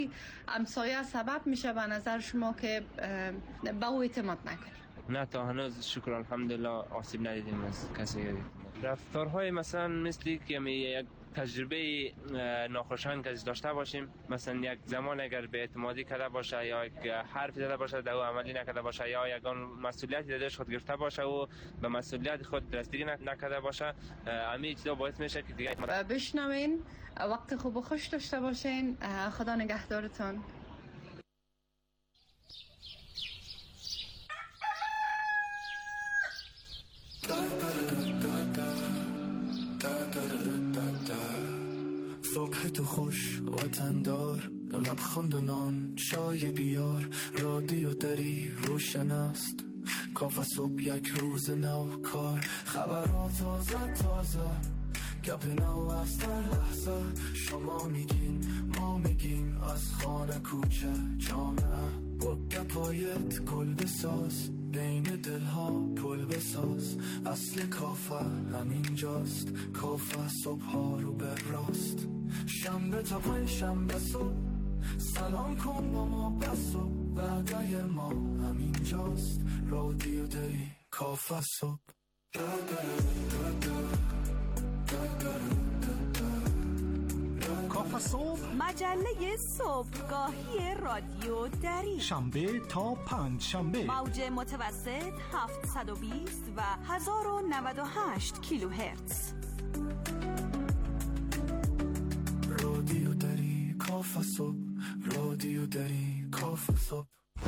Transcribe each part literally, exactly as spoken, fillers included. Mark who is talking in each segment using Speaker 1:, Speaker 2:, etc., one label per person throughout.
Speaker 1: همسایه سبب میشه به نظر شما که به او اعتماد نکنید؟
Speaker 2: نه تا هنوز شکر الحمدلله آسیب ندیدیم از کسی. رفتارهای مثلا مثل که یک تجربه ناخوشایند که داشته باشیم، مثلا یک زمان اگر به اعتمادی کرده باشه یا یک حرف زده باشه در او عملی نکرده باشه یا یک مسئولیتی داشته خود گرفته باشه و به مسئولیت خود رسیدگی نکرده باشه، همین چیزا باعث میشه که دیگه
Speaker 1: بشنوین. وقت خوب و خوش داشته باشین. خدا نگهدارتون.
Speaker 3: صبح تو خوش وطندار، لبخند و نان چای بیار، رادیو داری روشن است، کافه صبح یک روز نو کار، خبرات تازه تازه، گپ نو از در لحظه، شما میگین ما میگیم، از خانه کوچه جامعه، با گپایت گل بساز، بین دلها پل بساز، اصل کافه همینجاست، کافه صبح ها رو به راست، شنبه تا پنج شنبه صبح، سلام کن با ما بس و وعده ما همینجاست، رادیو داری کافه صبح.
Speaker 4: کافه صبح،
Speaker 5: مجله صبحگاهی رادیو دری،
Speaker 4: شنبه تا پنج شنبه،
Speaker 5: موج متوسط هفتصد و بیست و هزار و نود و هشت کیلوهرتز.
Speaker 3: رادیو دری کافه صبح، رادیو دری کافه صبح.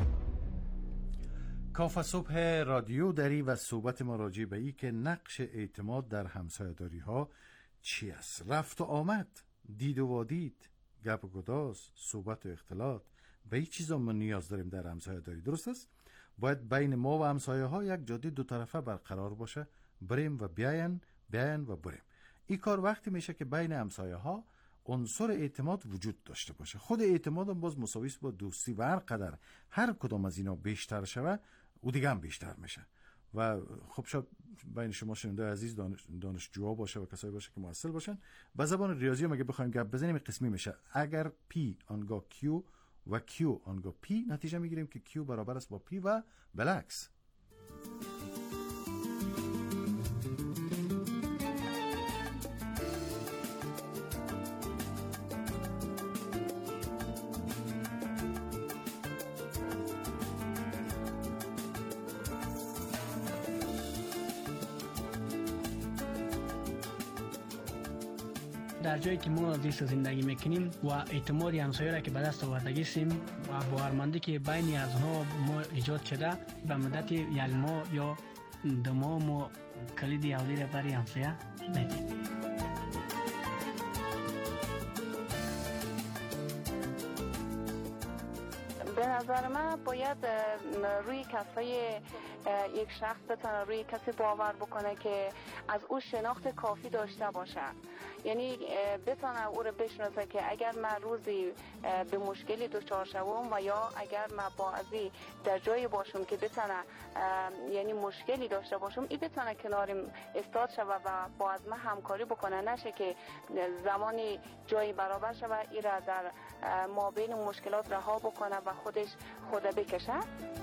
Speaker 6: کافه صبح رادیو دری و صحبت ما راجع به این که نقش اعتماد در همسایه‌داری ها چی است؟ رفت و آمد، دید و وادید، گپ و گداز، صحبت و اختلاط، به این چیزا ما نیاز داریم در همسایه‌داری. درست است؟ باید بین ما و همسایه ها یک جاده دو طرفه برقرار باشه، بریم و بیاین، بیاین و بریم. این کار وقتی میشه که بین همسایه ها عنصر اعتماد وجود داشته باشه. خود اعتماد هم باز مساوی است با دوستی و هر قدر هر کدام از اینا بیشتر شوه او دیگه هم بیشتر میشه. و خب شاید بین شما شنونده عزیز دانش دانشجوها باشه و کسایی باشه که مؤثر باشن. به زبان ریاضی هم اگه بخوایم گپ بزنیم قسمی میشه. اگر P آنگاه Q و Q آنگاه P، نتیجه میگیریم که Q برابر است با P و بالعکس.
Speaker 7: در جایی که ما زیست زندگی میکنیم و اعتماد همسایه را که به دست آوردگیستیم و باورمندی که بین از ها ما ایجاد شده، به مدت یک ماه یا دو ماه ما کلید حولی را برای همسایه میدیم.
Speaker 8: به نظر من باید روی کسای یک شخص بتونه روی کسی باور بکنه که از او شناخت کافی داشته باشه، یعنی بتونه او رو بشناسه که اگر من روزی به مشکلی دچار شوم و یا اگر من با ازی در جایی باشم که بتونه یعنی مشکلی داشته باشم، این بتونه کنارم استاد شوه و با از من همکاری بکنه، نشه که زمانی جایی برابر شوه ای را در مابین مشکلات رها بکنه و خودش خود بکشه.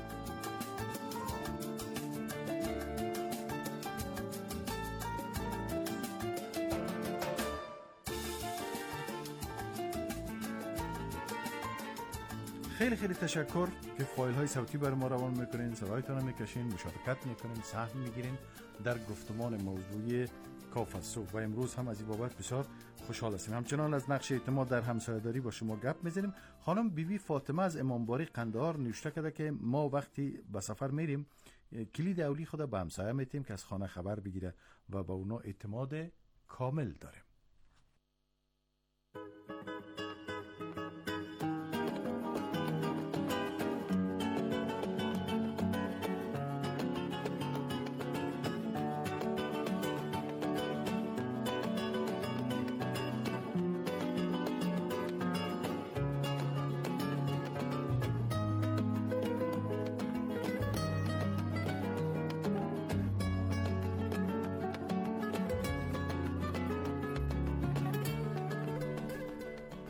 Speaker 6: خیلی خیلی تشکر که فایل های صوتی بر ما روان میکنین، صدایتان رو میکشین، مشارکت میکنین، سهم میگیرین در گفتمان موضوعی کافه صبح و امروز هم از این بابت بسیار خوشحال هستیم. همچنان از نقش اعتماد در همسایه‌داری با شما گپ میزنیم. خانم بیبی فاطمه از امامباری قندهار نوشته کرده که ما وقتی به سفر میریم کلید اولی خود به همسایه میتیم که از خانه خبر بگیره و با اونا اعتماد کامل داریم.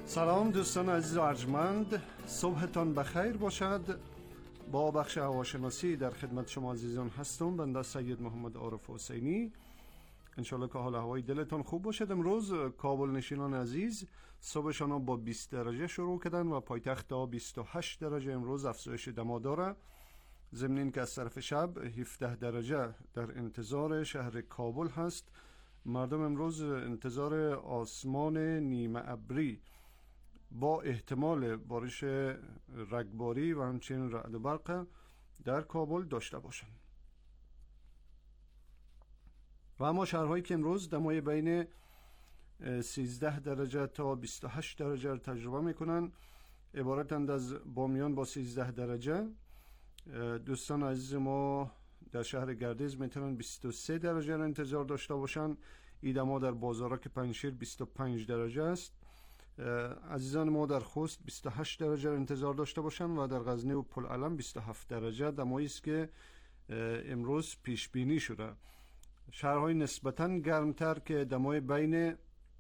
Speaker 9: سلام دوستان عزیز و ارجمند، صبحتان بخیر باشد. با بخش هواشناسی در خدمت شما عزیزان هستم. بنده سید محمد عارف حسینی. انشالله که حال هوای دلتان خوب باشد. امروز کابل نشینان عزیز صبحشان با بیست درجه شروع کردن و پایتخت تا بیست و هشت درجه امروز افزایش دما داره. ضمن این که از طرف شب هفده درجه در انتظار شهر کابل هست. مردم امروز انتظار آسمان نیمه ابری با احتمال بارش رگباری و همچنین رعد و برق در کابل داشته باشند. و اما شهرهایی که امروز دمای بین سیزده درجه تا بیست و هشت درجه تجربه میکنن عبارتند از بامیان با سیزده درجه. دوستان عزیز ما در شهر گردیز میتونن بیست و سه درجه را انتظار داشته باشن. ایدما در بازارک پنجشیر بیست و پنج درجه است. عزیزان ما در خوست بیست و هشت درجه را انتظار داشته باشن و در غزنی و پلعلم بیست و هفت درجه دمایی است که امروز پیش بینی شده. شهرهای نسبتاً گرمتر که دمای بین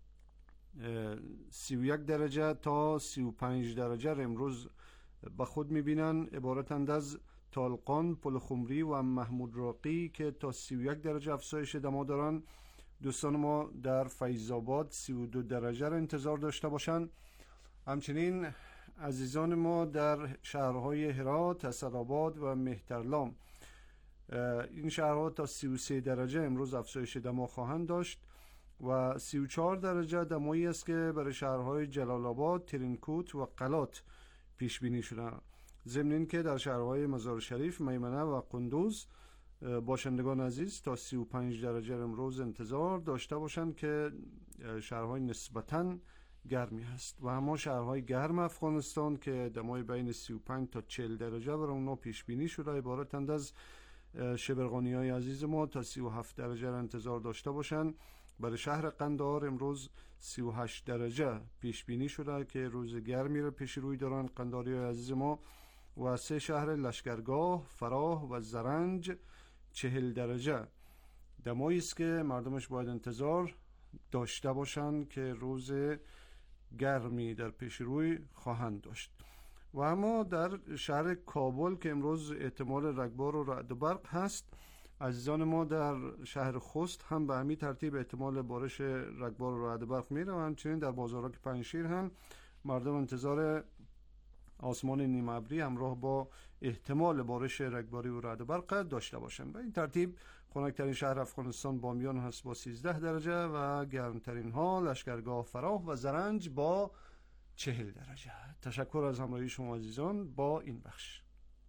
Speaker 9: سی و یک درجه تا سی و پنج درجه را امروز به خود میبینن عبارتند از طالقان، پلخمری و محمود راقی که تا سی و یک درجه افزایش دما دارن. دوستان ما در فیض آباد سی و دو درجه را انتظار داشته باشند. همچنین عزیزان ما در شهرهای هرات، اسدآباد و مهترلام، این شهرها تا سی و سه درجه امروز افزایش دما خواهند داشت و سی و چهار درجه دمایی است که برای شهرهای جلال آباد، ترینکوت و قلات پیش بینی شده. ضمن این که در شهرهای مزار شریف، میمنه و قندوز باشندگان عزیز تا سی و پنج درجه امروز انتظار داشته باشند که شهرهای نسبتاً گرمی هست. و اما شهرهای گرم افغانستان که دمای بین سی و پنج تا چهل درجه برای اونا پیش بینی شده عبارتند از شبرغانی های عزیز ما تا سی و هفت درجه را انتظار داشته باشند. برای شهر قندهار امروز سی و هشت درجه پیش بینی شده که روز گرمی را پیش روی دارن قندهاری های عزیز ما. و سه شهر لشکرگاه، فراه و زرنج چهل درجه دمایی است که مردمش باید انتظار داشته باشند که روز گرمی در پیش روی خواهند داشت. و اما در شهر کابل که امروز احتمال رگبار و رعد و برق هست، عزیزان ما در شهر خوست هم به همین ترتیب احتمال بارش رگبار و رعد و برق میره و همچنین در بازارک پنجشیر هم مردم انتظار آسمان نیمه ابری همراه با احتمال بارش رگباری و رعد و برق داشته باشند. به این ترتیب خنک‌ترین شهر افغانستان بامیان هست با سیزده درجه و گرمترین ها لشکرگاه، فراه و زرنج با چهل درجه. تشکر از همراهی شما عزیزان با این بخش.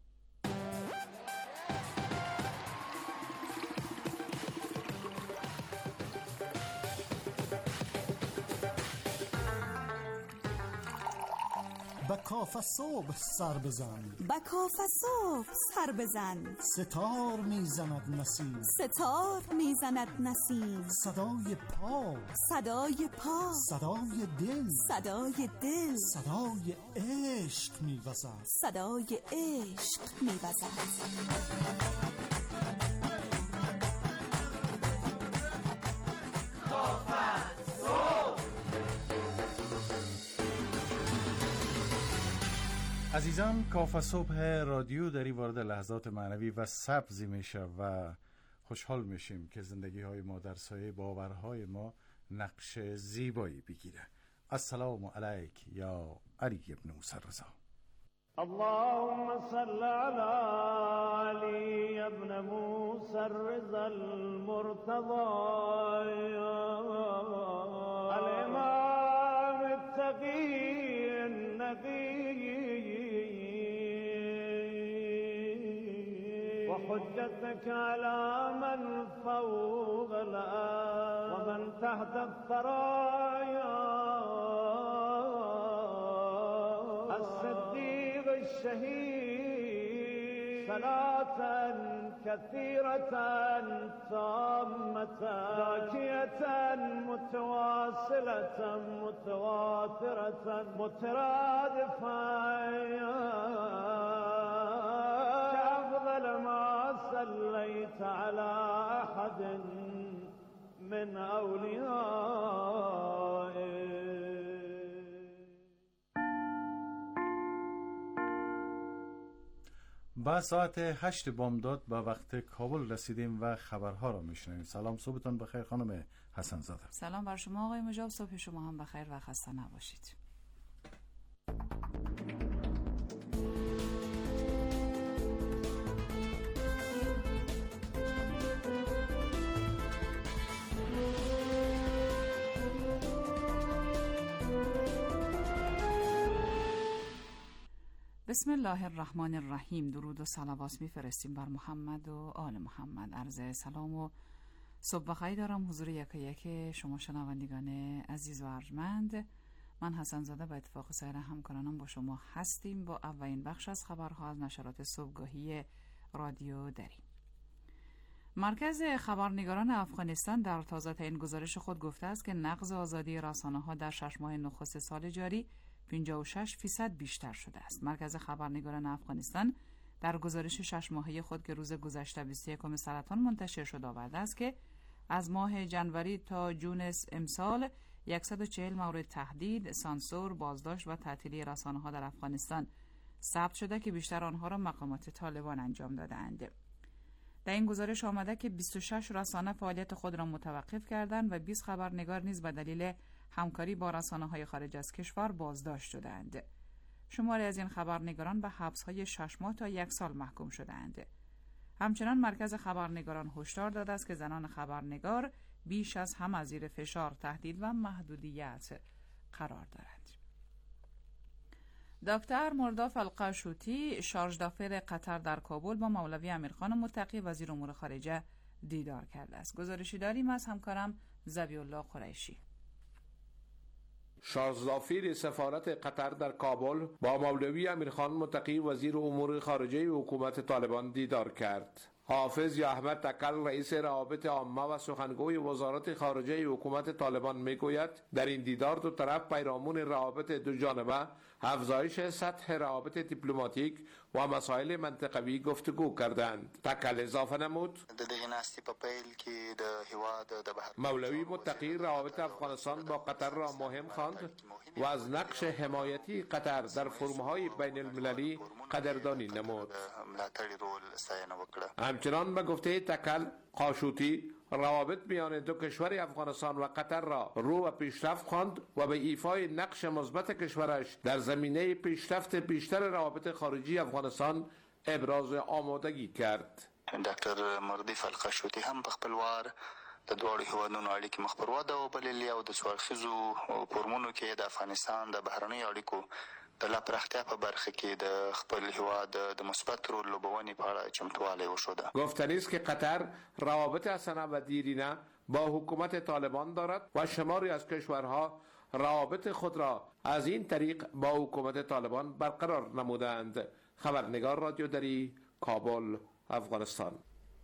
Speaker 4: با کاف صبح سر بزن،
Speaker 5: با کاف صبح سر بزن،
Speaker 4: ستار میزند نسیم،
Speaker 5: ستار میزند نسیم،
Speaker 4: صدای پا،
Speaker 5: صدای پا،
Speaker 4: صدای دل،
Speaker 5: صدای دل،
Speaker 4: صدای عشق میوزد،
Speaker 5: صدای عشق میوزد.
Speaker 6: عزیزان، کاف صبح رادیو داری وارد لحظات معنوی و سبزی میشه و خوشحال میشیم که زندگی های ما در سایه باورهای ما نقش زیبایی بگیره. السلام علیک یا علی ابن موسی رضا.
Speaker 10: اللهم صل على علي ابن موسى الرضا المرتضى الإمام التقي النقي وحجتك على من فوق الأرض ومن تحت الثرايا الصديق الشهيد صلاة كثيرة تامة زاكية متواصلة متواترة مترادفة كأفضل ما صليت على أحد من أوليائك.
Speaker 6: من أوليائك. با ساعت هشت بامداد به وقت کابل رسیدیم و خبرها را میشنویم. سلام، صبحتان بخیر خانم حسن زاده.
Speaker 11: سلام بر شما آقای مجاب، صبح شما هم بخیر و خسته نباشید. بسم الله الرحمن الرحیم. درود و صلوات میفرستیم بر محمد و آل محمد. عرض سلام و صبح بخیر دارم حضور یک یک شما شنوندگان عزیز و ارجمند. من حسن زاده به اتفاق سایر همکارانم با شما هستیم با اولین بخش از خبرها از نشرات صبحگاهی رادیو دری. مرکز خبرنگاران افغانستان در تازه‌ترین گزارش خود گفته است که نقض آزادی رسانه‌ها در شش ماه نخست سال جاری پنجاه و شش درصد بیشتر شده است. مرکز خبرنگاران افغانستان در گزارش شش ماهه خود که روز گذشته بیست و یکم سرطان منتشر شد آورده است که از ماه جنوری تا جون امسال صد و چهل مورد تهدید، سانسور، بازداشت و تعطیلی رسانه‌ها در افغانستان ثبت شده که بیشتر آنها را مقامات طالبان انجام داده‌اند. در این گزارش آمده که بیست و شش رسانه فعالیت خود را متوقف کردند و بیست خبرنگار نیز به دلیل همکاری با رسانه‌های خارج از کشور بازداشت شدند. شماری از این خبرنگاران به حبس‌های شش ماه تا یک سال محکوم شدند. همچنان مرکز خبرنگاران هشدار داده است که زنان خبرنگار بیش از همه زیر فشار، تهدید و محدودیت قرار دارند. دکتر مرداف القاشوتی، شارژ دافر قطر در کابل با مولوی امیرخان متقی وزیر امور خارجه دیدار کرده است. گزارشی داریم از همکارم ذبیح الله قریشی.
Speaker 12: شارژدافیر سفارت قطر در کابل با مولوی امیرخان متقی وزیر امور خارجه حکومت طالبان دیدار کرد. حافظ یا احمد تکل رئیس روابط عامه و سخنگوی وزارت خارجه حکومت طالبان میگوید در این دیدار دو طرف پیرامون روابط دو جانبه، افزایش سطح روابط دیپلماتیک و مسائل منطقوی گفتگو کردند. تکل اضافه نمود مولوی متقی روابط افغانستان با قطر را مهم خواند و از نقش حمایتی قطر در فرم‌های بین المللی قدردانی نمود. همچنان به گفته تکل قاشوتی روابط میان دو کشور افغانستان و قطر را رو و پیشرفت خواند و به ایفای نقش مثبت کشورش در زمینه پیشرفت بیشتر روابط خارجی افغانستان ابراز آمادگی کرد.
Speaker 13: ډاکټر مرداف القاشوتی هم په خپل وار د دواړو هیوادونو اړیکې مخ پر وده وبللې او د څوارخیزو فورمونو کې د افغانستان د بهرنیو اړیکو د لا پراختیا په برخه کې د خپل هیواد د مثبت رول لوبونې په اړه چمتووالی وښوده.
Speaker 12: گفتنی است که قطر روابط حسنه و دیرینه با حکومت طالبان دارد و شماری از کشورها روابط خود را از این طریق با حکومت طالبان برقرار نمودند. خبرنگار رادیو دری، کابل، افغانستان.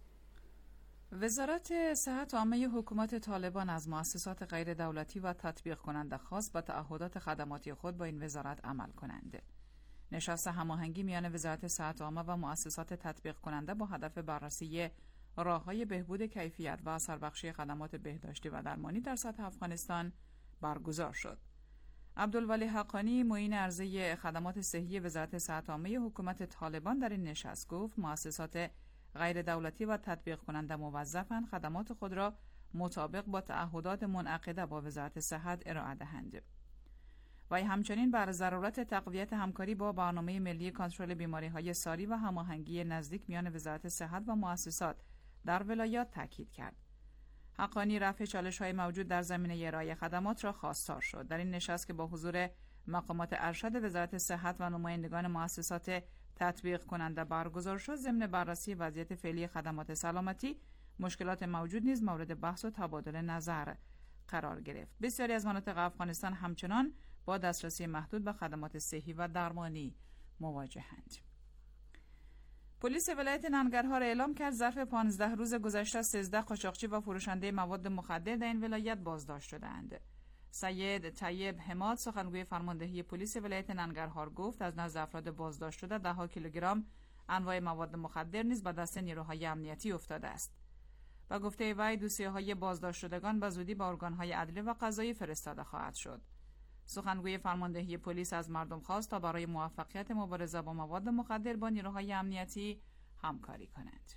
Speaker 11: وزارت صحت عامه حکومت طالبان از مؤسسات غیر دولتی و تطبیق کننده خواست با تعهدات خدماتی خود با این وزارت عمل کنند. نشست هماهنگی میان وزارت صحت عامه و مؤسسات تطبیق کننده با هدف بررسی راه‌های بهبود کیفیت و اثربخشی خدمات بهداشتی و درمانی در سطح افغانستان برگزار شد. عبدالولی حقانی، معین عرضه خدمات صحی وزارت صحت عامه حکومت طالبان در این نشست گفت مؤسسات غیر دولتی و تطبیق کننده موظفند خدمات خود را مطابق با تعهدات منعقده با وزارت صحت ارائه دهند. و همچنین بر ضرورت تقویت همکاری با برنامه ملی کنترل بیماری‌های ساری و هماهنگی نزدیک میان وزارت صحت و مؤسسات در ولایات تاکید کرد. حقانی رفع چالش‌های موجود در زمینه ارائه خدمات را خواستار شد. در این نشست که با حضور مقامات ارشد وزارت صحت و نمایندگان مؤسسات تطبیق کننده برگزار شد، ضمن بررسی وضعیت فعلی خدمات سلامتی، مشکلات موجود نیز مورد بحث و تبادل نظر قرار گرفت. بسیاری از مناطق افغانستان همچنان با دسترسی محدود به خدمات صحی و درمانی مواجهند. پلیس ولایت ننگرهار اعلام کرد ظرف پانزده روز گذشته سیزده قاچاقچی و فروشنده مواد مخدر در این ولایت بازداشت شدند. سید طیب حماد، سخنگوی فرماندهی پلیس ولایت ننگرهار گفت از نزد افراد بازداشت شده ده ها کیلوگرم انواع مواد مخدر نیز به دست نیروهای امنیتی افتاده است. با گفته وی دوسیه‌های بازداشت شدگان به زودی به ارگان‌های عدلی و قضایی فرستاده خواهد شد. سخنگوی فرماندهی پلیس از مردم خواست تا برای موفقیت مبارزه با مواد مخدر با نیروهای امنیتی همکاری کنند.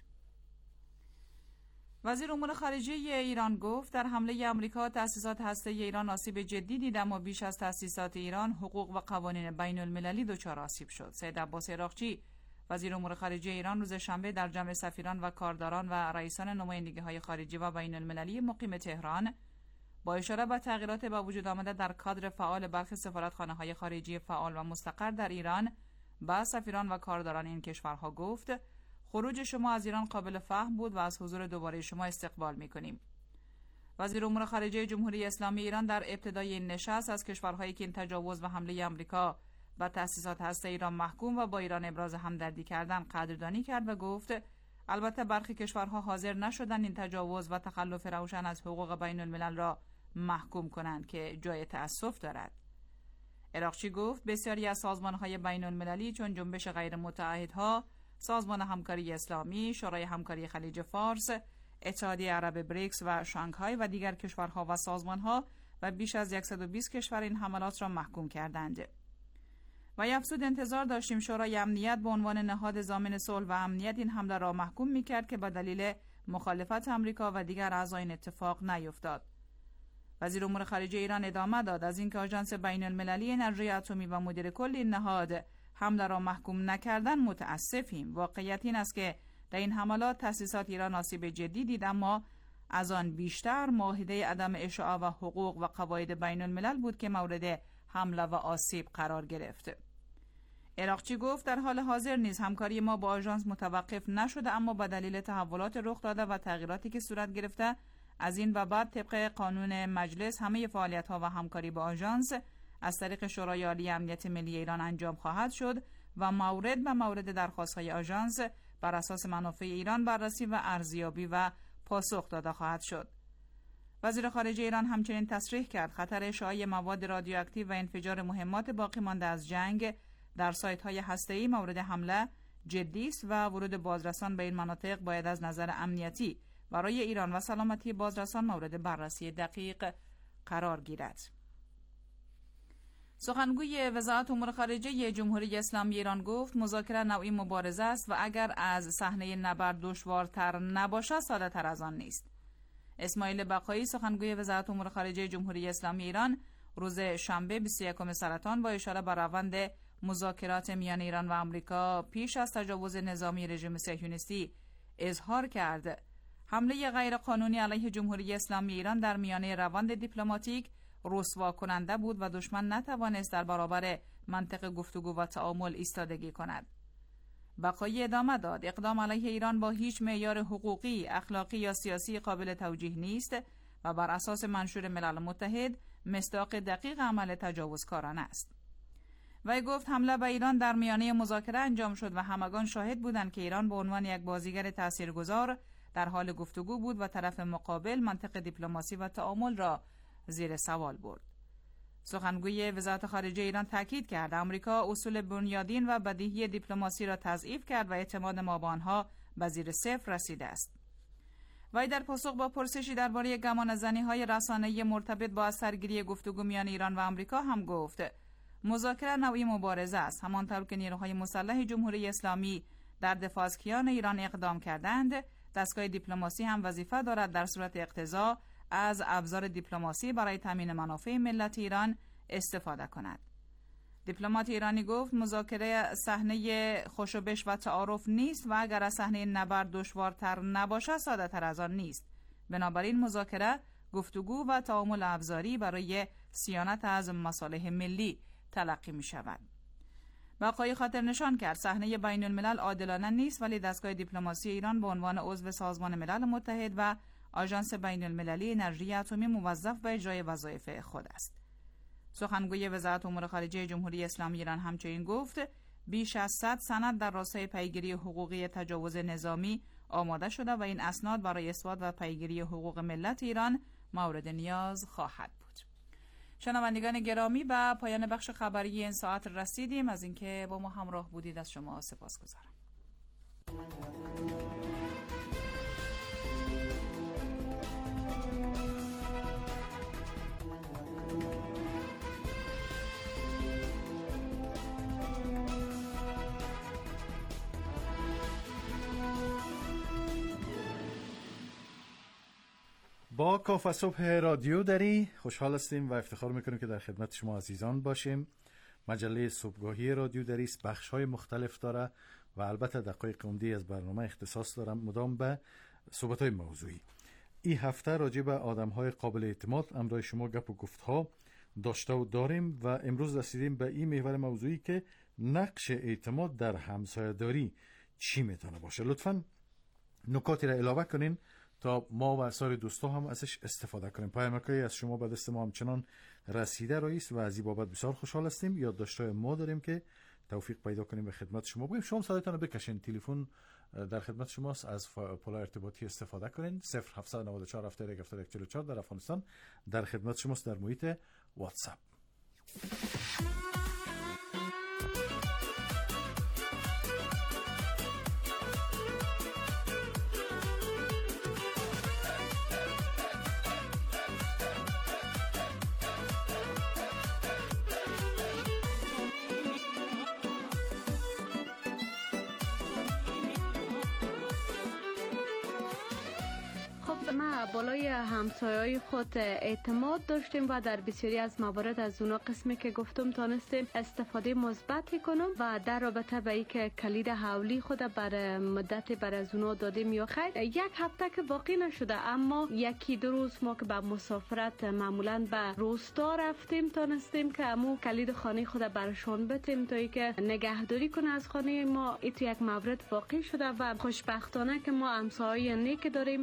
Speaker 11: وزیر امور خارجه ایران گفت در حمله آمریکا تأسیسات هسته ایران آسیب جدی دید، اما بیش از تأسیسات ایران حقوق و قوانین بین المللی دچار آسیب شد. سید عباس عراقچی وزیر امور خارجه ایران روز شنبه در جمع سفیران و کارداران و رئیسان نمایندگی‌های خارجی و بین المللی مقیم تهران با اشاره به تغییرات به وجود آمده در کادر فعال برخی سفارتخانه‌های خارجی فعال و مستقر در ایران با سفیران و کارداران این کشورها گفت: خروج شما از ایران قابل فهم بود و از حضور دوباره شما استقبال می‌کنیم. وزیر امور خارجه جمهوری اسلامی ایران در ابتدای این نشست از کشورهایی که این تجاوز و حمله آمریکا و تأسیسات هسته ایران محکوم و با ایران ابراز همدردی کردن قدردانی کرد و گفت البته برخی کشورها حاضر نشدن این تجاوز و تخلف روشن از حقوق بین الملل را محکوم کنند که جای تأسف دارد. عراقچی گفت بسیاری از سازمان‌های بین المللی چون جنبش غیر متعهدها، سازمان همکاری اسلامی، شورای همکاری خلیج فارس، اتحادیه عرب بریکس و شانگهای و دیگر کشورها و سازمان‌ها و بیش از صد و بیست کشور این حملات را محکوم کردند. و افزود انتظار داشتیم شورای امنیت به عنوان نهاد ضامن صلح و امنیت این حمله را محکوم می‌کرد که به دلیل مخالفت آمریکا و دیگر اعضای این اتفاق نیفتاد. وزیر امور خارجه ایران ادامه داد از اینکه آژانس بین المللی انرژی اتمی و مدیر کل این نهاد حمله را محکوم نکردن متاسفیم. واقعیت این است که در این حملات تأسیسات ایران آسیب جدی دید، اما از آن بیشتر معاهده عدم اشاعه و حقوق و قواعد بین الملل بود که مورد حمله و آسیب قرار گرفت. عراقچی گفت در حال حاضر نیز همکاری ما با آژانس متوقف نشده، اما به دلیل تحولات رخ داده و تغییراتی که صورت گرفته از این و بعد طبق قانون مجلس همه فعالیت‌ها و همکاری با آژانس از طریق شورای عالی امنیت ملی ایران انجام خواهد شد و مورد به مورد درخواست‌های آژانس بر اساس منافع ایران بررسی و ارزیابی و پاسخ داده خواهد شد. وزیر خارجه ایران همچنین تصریح کرد خطر اشاعه مواد رادیواکتیو و انفجار مهمات باقی مانده از جنگ در سایت‌های هسته‌ای مورد حمله جدی است و ورود بازرسان به این مناطق باید از نظر امنیتی برای ایران و سلامتی بازرسان مورد بررسی دقیق قرار گیرد. سخنگوی وزارت امور خارجه جمهوری اسلامی ایران گفت مذاکره نوعی مبارزه است و اگر از صحنه نبرد دشوارتر نباشد ساده‌تر از آن نیست. اسماعیل بقایی سخنگوی وزارت امور خارجه جمهوری اسلامی ایران روز شنبه بیست و یکم سرطان با اشاره به روند مذاکرات میان ایران و آمریکا پیش از تجاوز نظامی رژیم صهیونیستی اظهار کرد حمله غیرقانونی علیه جمهوری اسلامی ایران در میانه روند دیپلماتیک رسوا کننده بود و دشمن نتوانست در برابر منطق گفتگو و تعامل ایستادگی کند. بقایی ادامه داد اقدام علیه ایران با هیچ معیار حقوقی، اخلاقی یا سیاسی قابل توجیه نیست و بر اساس منشور ملل متحد مصداق دقیق عمل تجاوزکارانه است. وی گفت حمله به ایران در میانه مذاکره انجام شد و همگان شاهد بودند که ایران به عنوان یک بازیگر تاثیرگذار در حال گفتگو بود و طرف مقابل منطق دیپلماسی و تعامل را زیر سوال برد. سخنگوی وزارت خارجه ایران تاکید کرد آمریکا اصول بنیادین و بدیهی دیپلماسی را تضعیف کرد و اعتماد ما به آنها به زیر صفر رسیده است. وی در پاسخ با پرسشی درباره گمانه‌زنی‌های رسانه‌ای مرتبط با سرگیری گفتگو میان ایران و آمریکا هم گفت مذاکره نوعی مبارزه است، همانطور که نیروهای مسلح جمهوری اسلامی در دفاع از کیان ایران اقدام کردند، دستگاه دیپلماسی هم وظیفه دارد در صورت اقتضا از ابزار دیپلماسی برای تامین منافع ملت ایران استفاده کند. دیپلمات ایرانی گفت مذاکره صحنه خوشوبش و تعارف نیست و اگر از صحنه نبرد دشوارتر نباشد ساده‌تر از آن نیست. بنابراین مذاکره گفتگو و تعامل ابزاری برای صیانت از مصالح ملی تلقی می شود. بقایی خاطر نشان کرد صحنه بین الملل عادلانه نیست، ولی دستگاه دیپلماسی ایران به عنوان عضو سازمان ملل متحد و آژانس بین المللی انرژی اتمی موظف به اجرای وظایف خود است. سخنگوی وزارت امور خارجه جمهوری اسلامی ایران همچنین گفت بیش از صد سند در راستای پیگیری حقوقی تجاوز نظامی آماده شده و این اسناد برای اثبات و پیگیری حقوق ملت ایران مورد نیاز خواهد بود. شنوندگان گرامی، به پایان بخش خبری این ساعت رسیدیم. از اینکه با ما همراه بودید از شما سپاسگزارم.
Speaker 6: با کافه صبح رادیو دری خوشحال هستیم و افتخار میکنیم که در خدمت شما عزیزان باشیم. مجله صبحگاهی رادیو دری است، بخش‌های مختلف داره و البته دقایق عمدی از برنامه اختصاص دارم مدام به صحبت‌های موضوعی. این هفته راجع به آدم‌های قابل اعتماد امروز شما گپ و گفت‌ها داشته و داریم و امروز رسیدیم به این محور موضوعی که نقش اعتماد در همسایه‌داری چی میتونه باشه. لطفاً نکاتی را علاوه کنین تا ما و سایر دوستا هم ازش استفاده کنیم. پیامک‌هایی از شما به دست ما همچنان رسیده رئیس و از این بابت بسیار خوشحال هستیم. یادداشت‌های ما داریم که توفیق پیدا کنیم به خدمت شما بگیم. شما صداتون رو بکشین، تلفن در خدمت شماست، از پل ارتباطی استفاده کنین. صفر هفت نه چهار هفت یک هفت یک چهار چهار در افغانستان در خدمت شماست در محیط واتساپ.
Speaker 8: ما بالای همسایه‌های خود اعتماد داشتیم و در بسیاری از موارد از اونا قسمی که گفتم تانستیم استفاده مثبتی کنم و در رابطه به اینکه کلید حولی خود بر مدت بر از اونا دادیم یا خیر یک هفته که باقی نشده، اما یکی دو روز ما که به مسافرت معمولا به روستا رفتیم تانستیم که امو کلید خانه خود برشون بتیم تا اینکه نگهداری کنه از خانه ما. این تو یک مورد باقی شده و خوشبختانه که ما همسایه نیک داریم.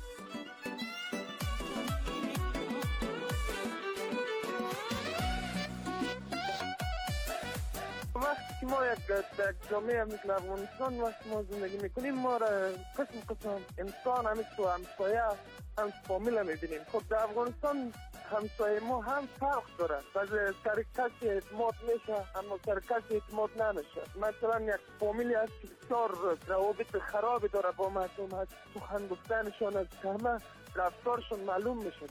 Speaker 14: وقتی ما یک جامعه مثل افغانستان وقتی ما زندگی میکنیم ما را قسم قسم انسان همیشه تو همسایه هم فامیل میبینیم. خب در افغانستان همسایه ما هم فرق داره، بعض سر کسی اعتماد میشه اما سر کسی اعتماد نمیشه. مثلا یک فامیلی هست که بسیار روابط خرابی داره با مردم، از سخن گفتنشان از همه رفتارشون معلوم میشه.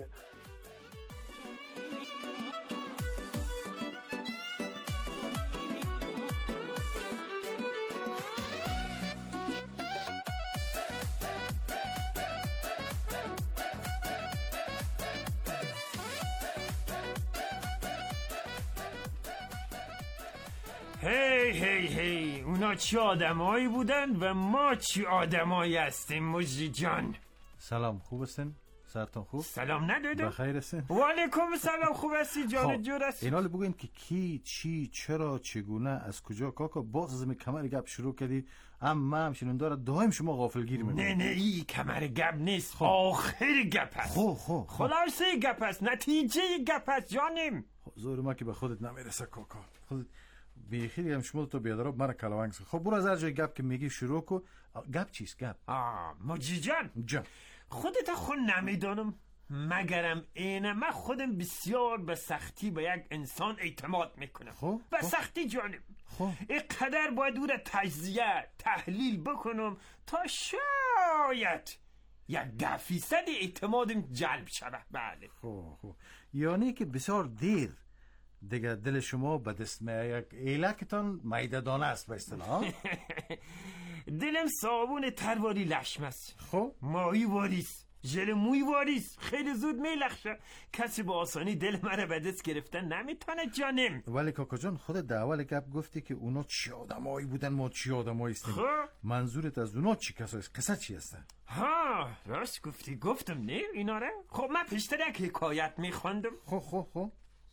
Speaker 15: هی هی هی اونا چی آدمایی بودن و ما چی آدمایی هستیم مجری جان؟
Speaker 6: سلام، خوب هستین؟ سرتون خوب؟
Speaker 15: سلام ندادم؟
Speaker 6: بخیر هستین؟
Speaker 15: و علیکم سلام، خوب هستی جان جور هستی؟
Speaker 6: اینا رو بگوین که کی، چی، چرا، چگونه، از کجا. کاکا باز از می کمر گپ شروع کردی، اما همچنین داره دائم شما غافلگیر می‌کنی.
Speaker 15: نه نه ای کمر گپ نیست، خب. آخر گپ است.
Speaker 6: خب خب
Speaker 15: خلاصه گپ است، نتیجه گپ است جانم.
Speaker 6: خب زور ما که به خودت نمیرسه کاکا. خودت بیخی دیگه شما تو بیادراب مرا کلوانگ. خب برو از هر جای گپ که میگی شروع کو. گپ چیست گپ؟
Speaker 15: آه مجی جان
Speaker 6: جان
Speaker 15: خودت خود نمیدانم مگرم اینه من خودم بسیار به سختی به یک انسان اعتماد میکنم.
Speaker 6: خب
Speaker 15: به سختی جانم.
Speaker 6: خب
Speaker 15: اینقدر باید او را تجزیه تحلیل بکنم تا شاید یک ده فیصد اعتمادم جلب شود. بله
Speaker 6: خب خب یعنی که بسیار دیر دیگه دل شما به دست یک ایلکتان میده دانه است به اصطلاح.
Speaker 15: دلم صابون ترواری لشم است.
Speaker 6: خب
Speaker 15: ماهی واریس، ژل موی واریس، خیلی زود میلخشه. کسی با آسانی دل من به دست گرفتن نمیتونه جانم.
Speaker 6: ولی کاکا جان خودت در اول گپ گفتی که اونا چی آدمایی بودن ما چی آدمایی هستیم.
Speaker 15: خب
Speaker 6: منظورت از اونا چی کسایی است؟ قصه چی هستن؟
Speaker 15: ها راست گفتی، گفتم نه اینا را. خب من پیشتر یک حکایت میخوندم.
Speaker 6: خب خب خب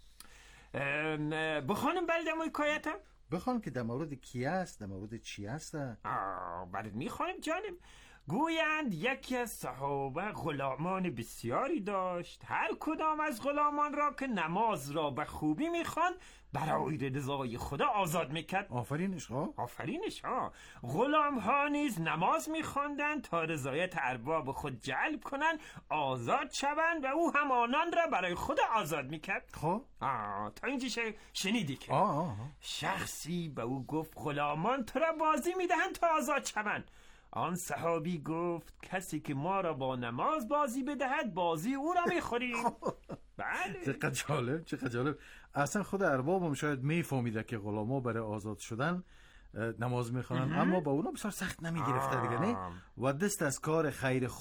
Speaker 15: بخوانم بلدم حکایتم؟
Speaker 6: بخوان که در مورد کی است، در مورد چی است؟
Speaker 15: آه برات میخوانم جانم. گویند یکی از صحابه غلامان بسیاری داشت، هر کدام از غلامان را که نماز را به خوبی میخواند برای رضای خدا آزاد میکرد.
Speaker 6: آفرینش ها
Speaker 15: آفرینش ها غلام ها نیز نماز میخواندند تا رضایت ارباب خود جلب کنند، آزاد شوند و او هم آنان را برای خدا آزاد میکرد.
Speaker 6: خب
Speaker 15: آه تا اینجا شنیدی که
Speaker 6: آه آه.
Speaker 15: شخصی به او گفت غلامان تو را بازی میدهند تا آزاد شوند. آن صحابی گفت کسی که ما را با نماز بازی بدهد بازی او را میخوریم. بله
Speaker 6: چقدر جالب چقدر جالب. اصلا خود ارباب هم شاید میفهمیده که غلاما برای آزاد شدن نماز میخوانن، اما با اونا بسیار سخت نمیگرفته دیگه نه، و دست از کار خیر خود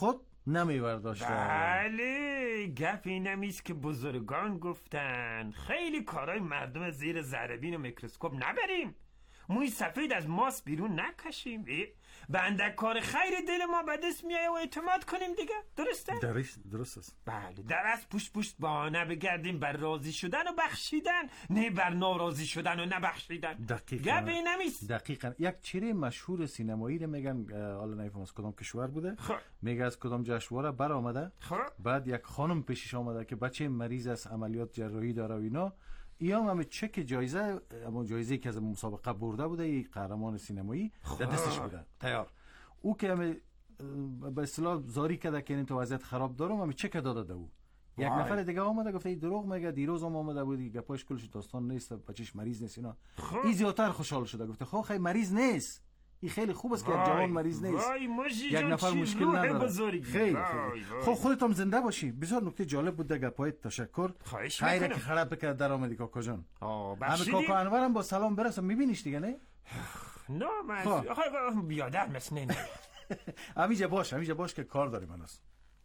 Speaker 6: نمیبرداشت.
Speaker 15: بله، گپ این همیست که بزرگان گفتن خیلی کارهای مردم زیر ذره‌بین و میکروسکوپ نبریم، موی سفید از ماست بیرون نکشیم، به اندک کار خیر دل ما به دست میایه و اعتماد کنیم دیگه. درسته؟
Speaker 6: درست درست است.
Speaker 15: بله، در از پشت پشت بهانه بگردیم بر راضی شدن و بخشیدن، نه بر ناراضی شدن و نبخشیدن.
Speaker 6: دقیقاً.
Speaker 15: گپ این همیست.
Speaker 6: دقیقاً. یک چهره مشهور سینمایی رو میگن، حالا نمیفهمم از کدام کشور بوده، میگه از کدام جشنواره بر آمده، بعد یک خانم پیشش آمده که بچه مریض است، عملیات جراحی داره و اینا، ایام همه چک جایزه، اما جایزه‌ای که از مسابقه برده بوده، یک قهرمان سینمایی در دستش بوده تیار. او که همه به اصطلاح زاری کرده که این تو وضعیت خراب دارم، همه چک داده او. یک نفر دیگه آمده گفته ای دروغ میگه، دیروز هم آمده بودی گپاش کلش داستان نیست، بچه‌ش مریض نیست اینا. این زیادتر خوشحال شده، گفته خب خیلی مریض نیست، این خیلی خوب است که جوان مریض نیست، یک نفر مشکل نداره. خیلی خب خودت هم زنده باشی. بسیار نکته جالب بود در گپای. تشکر. خیره که خراب بکرد در آمدی کاکا جان. همه کاکا انور هم با سلام برسم، میبینیش دیگه نه؟
Speaker 15: نه من آخه بیادر مثل نه.
Speaker 6: همیجا باش، همیجا باش که کار داریم هنوز.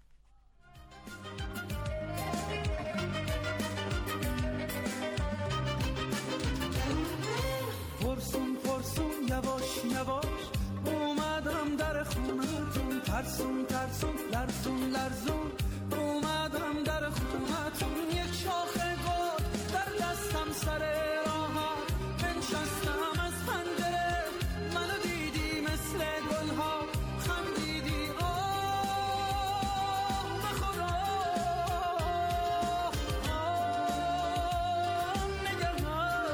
Speaker 3: پرسون پرسون یواش یواش اومدم در خونتون، ترسون ترسون لرزون لرزون اومدم در خونتون، یک شاخه گل در دستم سر راهت بنشستم از پنجره، منو دیدی مثل گلها خندیدی، آه به خدا آه نگران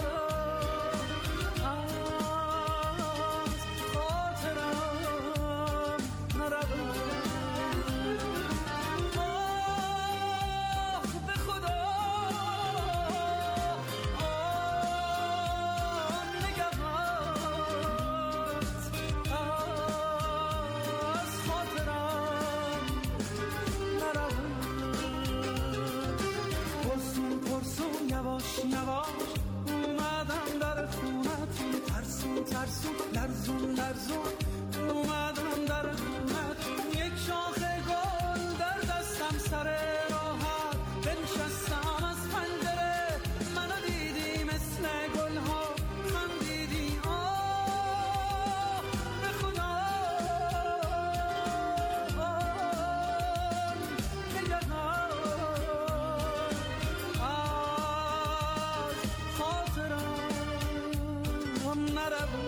Speaker 3: ترسون لرزون لرزون اومدم در خونتون، یک شاخه گل در دستم سر راهت بنشستم از پنجره، منو دیدی مثل گلها خندیدی، آه به خدا آه نگران از خاطرم نرو.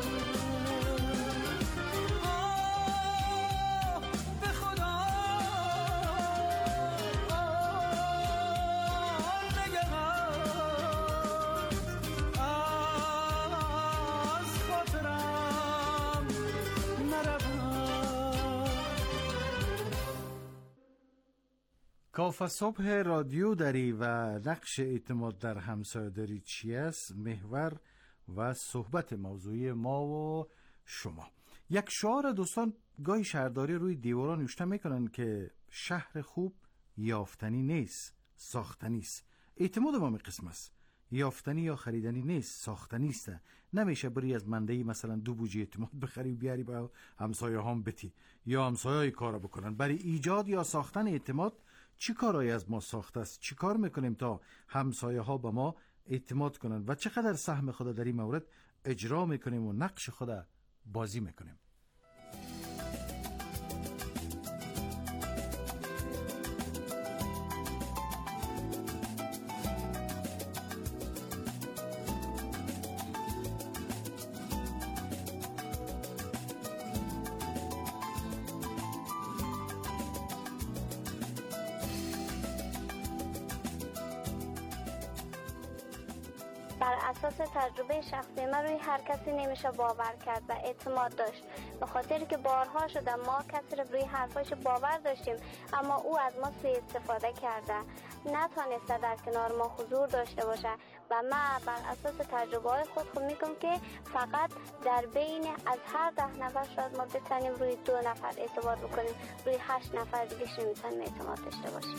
Speaker 6: کاف صبح رادیو داری و نقش اعتماد در همسایه‌داری چی است؟ محور و صحبت موضوعی ما و شما. یک شعار دوستان گاهی شهرداری روی دیواران نوشته میکنن که شهر خوب یافتنی نیست، ساختنی است. اعتماد ما می قسم است، یافتنی یا خریدنی نیست، ساختنی است. نمیشه بری از مندهی مثلا دو بوجی اعتماد بخری و بیاری با همسایه هم بتی یا همسایه های کار بکنن. برای ایجاد یا ساختن اعتماد چی کارایی از ما ساخته است؟ چی کار میکنیم تا همسایه ها به ما اعتماد کنن و چقدر سهم خود در این مورد اجرا میکنیم و نقش خود بازی میکنیم؟
Speaker 16: بر اساس تجربه شخصی من روی هر کسی نمیشه باور کرد و اعتماد داشت، به خاطر که بارها شده ما کسی رو روی حرفاش باور داشتیم اما او از ما سوء استفاده کرده، نتونسته در کنار ما حضور داشته باشه و من بر اساس تجربه های خود خود میگم که فقط در بین از هر ده نفر شاید ما بتونیم روی دو نفر اعتماد بکنیم، روی هشت نفر دیگه نمیتونیم اعتماد داشته باشیم.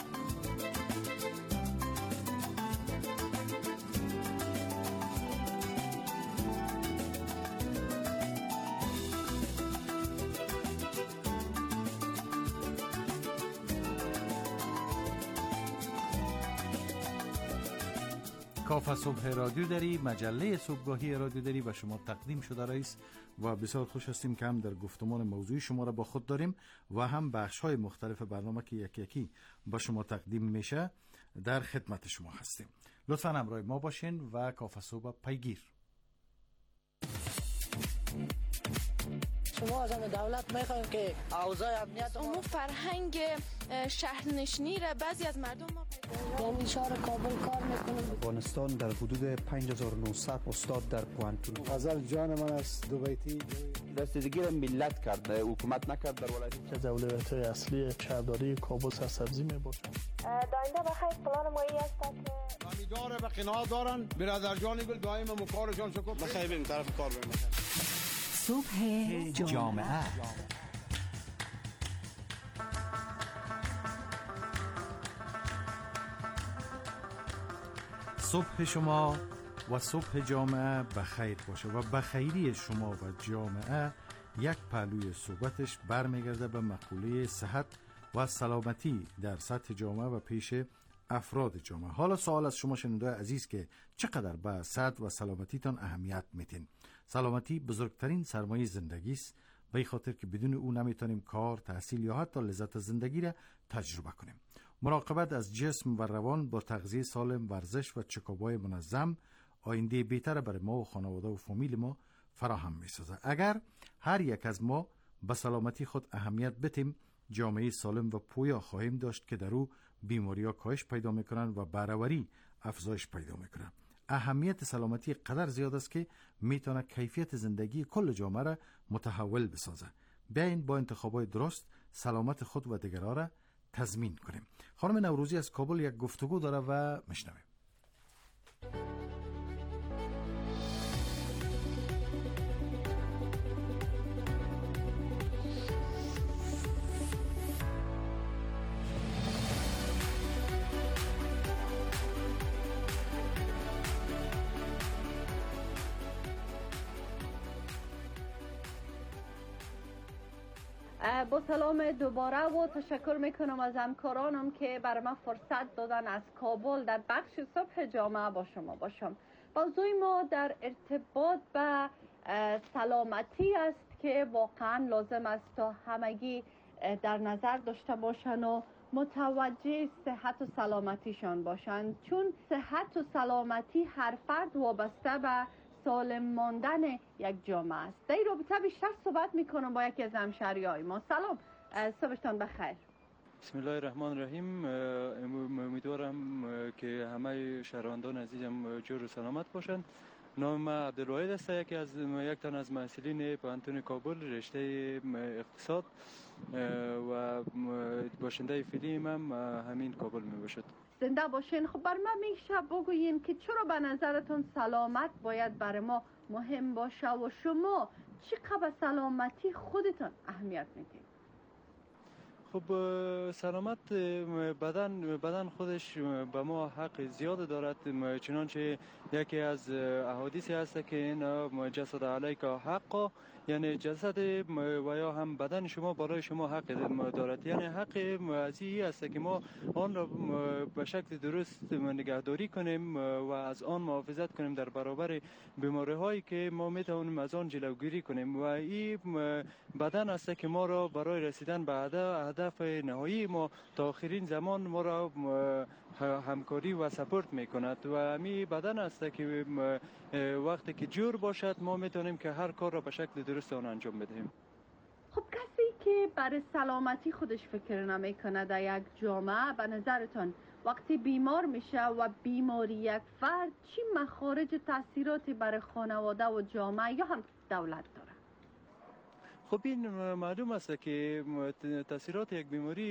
Speaker 6: کافه صبح رادیو دری، مجله صبحگاهی رادیو دری به شما تقدیم شده رئیس و بسیار خوش هستیم که هم در گفتمان موضوعی شما را با خود داریم و هم بخش های مختلف برنامه که یکی یکی با شما تقدیم میشه در خدمت شما هستیم. لطفاً همراه ما باشین و کافه صبح پیگیر.
Speaker 17: شما از دولت میخوایم که اوضاع امنیت
Speaker 18: امور فرهنگ شهرنشینی را بعضی از مردم ما
Speaker 17: در شهر کابل کار میکنیم.
Speaker 19: افغانستان در حدود پنج هزار و نهصد استاد در پوانتون.
Speaker 20: غزل جان من است دو بیتی
Speaker 21: رسیدگی را ملت کرد، حکومت نکرد در ولایت.
Speaker 22: که اولویت اصلی شهرداری کابل سرسبزی میباشد.
Speaker 16: داینده بخیر پلان مایی است که
Speaker 23: امیدواره به قناعت دارن برادر جان گل دائم مکارشان شکر
Speaker 24: بخیر بریم طرف کار بریم.
Speaker 5: صبح جامعه
Speaker 6: صبح شما و صبح جامعه بخیر باشه و بخیری شما و جامعه یک پهلوی صحبتش برمیگرده به مقوله صحت و سلامتی در سطح جامعه و پیش افراد جامعه. حالا سوال از شما شنونده عزیز که چقدر به صحت و سلامتیتان اهمیت میتین؟ سلامتی بزرگترین سرمایه زندگی است، به خاطر که بدون او نمیتونیم کار، تحصیل یا حتی لذت زندگی را تجربه کنیم. مراقبت از جسم و روان با تغذیه سالم، ورزش و چکابای منظم آینده بهتر برای ما و خانواده و فامیل ما فراهم میسازه. اگر هر یک از ما به سلامتی خود اهمیت بدیم، جامعه سالم و پویا خواهیم داشت که در او بیماری‌ها کاهش پیدا میکنند و بهره‌وری افزایش پیدا میکنند. اهمیت سلامتی قدر زیاد است که میتونه کیفیت زندگی کل جامعه را متحول بسازه. بیاین با انتخابای درست سلامت خود و دیگران را تضمین کنیم. خانم نوروزی از کابل یک گفتگو داره و میشنویم.
Speaker 1: با سلام دوباره و تشکر میکنم از همکارانم که برای من فرصت دادن از کابل در بخش صبح جامعه با شما باشم. موضوع ما در ارتباط به سلامتی است که واقعا لازم است تا همگی در نظر داشته باشن و متوجه صحت و سلامتیشان باشند، چون صحت و سلامتی هر فرد وابسته به سالم ماندن یک جامعه است. در این رابطه بیشتر صحبت میکنم با یکی از همشهریای ما. سلام، صبحتان بخیر.
Speaker 25: بسم الله الرحمن الرحیم. امیدوارم که همه شهروندان عزیزم جور و سلامت باشند. نام من عبدالواحد است، یکی از یک تن از محصلین پوهنتون کابل رشته اقتصاد و باشنده فعلی من همین کابل می باشد.
Speaker 1: زنده باشین. خب بر من میشه بگویین که چرا به نظرتون سلامت باید برای ما مهم باشه و شما چقدر به سلامتی خودتان اهمیت میدید؟
Speaker 25: خب سلامت بدن بدن خودش به ما حق زیاد دارد، چنانچه یکی از احادیثی هست که این جسد علیک حق، یعنی جسد و یا هم بدن شما برای شما حق دارد. یعنی حق از این است که ما آن را به شکل درست نگهداری کنیم و از آن محافظت کنیم در برابر بیماری هایی که ما میتوانیم از آن جلوگیری کنیم. و این بدن است که ما را برای رسیدن به هدف نهایی ما تا آخرین زمان ما را همکاری و سپورت میکند و همین بدن است که وقتی که جور باشد ما میتونیم که هر کار را به شکل درست آن انجام بدهیم.
Speaker 1: خب کسی که برای سلامتی خودش فکر نمیکنه در یک جامعه، به نظرتان وقتی بیمار میشه و بیماری یک فرد چی مخارج تاثیراتی برای خانواده و جامعه یا هم دولت داره؟
Speaker 25: خب این معلوم است که تاثیرات یک بیماری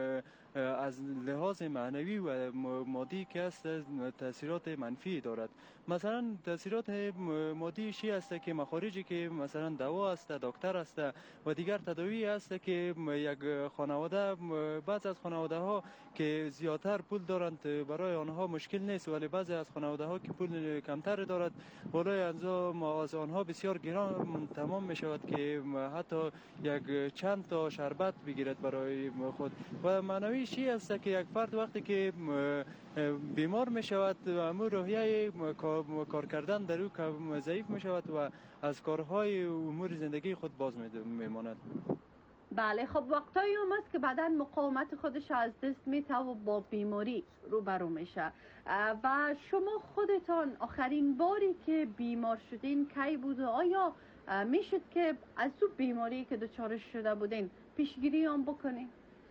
Speaker 25: از لحاظ معنوی و مادی که است تاثیرات منفی دارد. مثلا تاثیرات مادی چی است که مخارجی که مثلا دوا است، دکتر است و دیگر تداوی است که یک خانواده، بعض از خانواده ها که زیادتر پول دارند برای آنها مشکل نیست، ولی بعضی از خانواده ها که پول کمتر دارد بالای انجام از آنها بسیار گران تمام می شود که حتی یک چند تا شربت بگیرد برای خود. و معنوی بیماری چی است که یک فرد وقتی که بیمار می شود امو روحیه کار کردن در او ضعیف می شود و از کارهای امور زندگی خود باز می ماند.
Speaker 1: بله، خب وقتایی هم است که بدن مقاومت خودش از دست میته و با بیماری روبرو میشه. و شما خودتان آخرین باری که بیمار شدین کی بود و آیا میشد که از او بیماری که دچارش شده بودین پیشگیری هم بکنین؟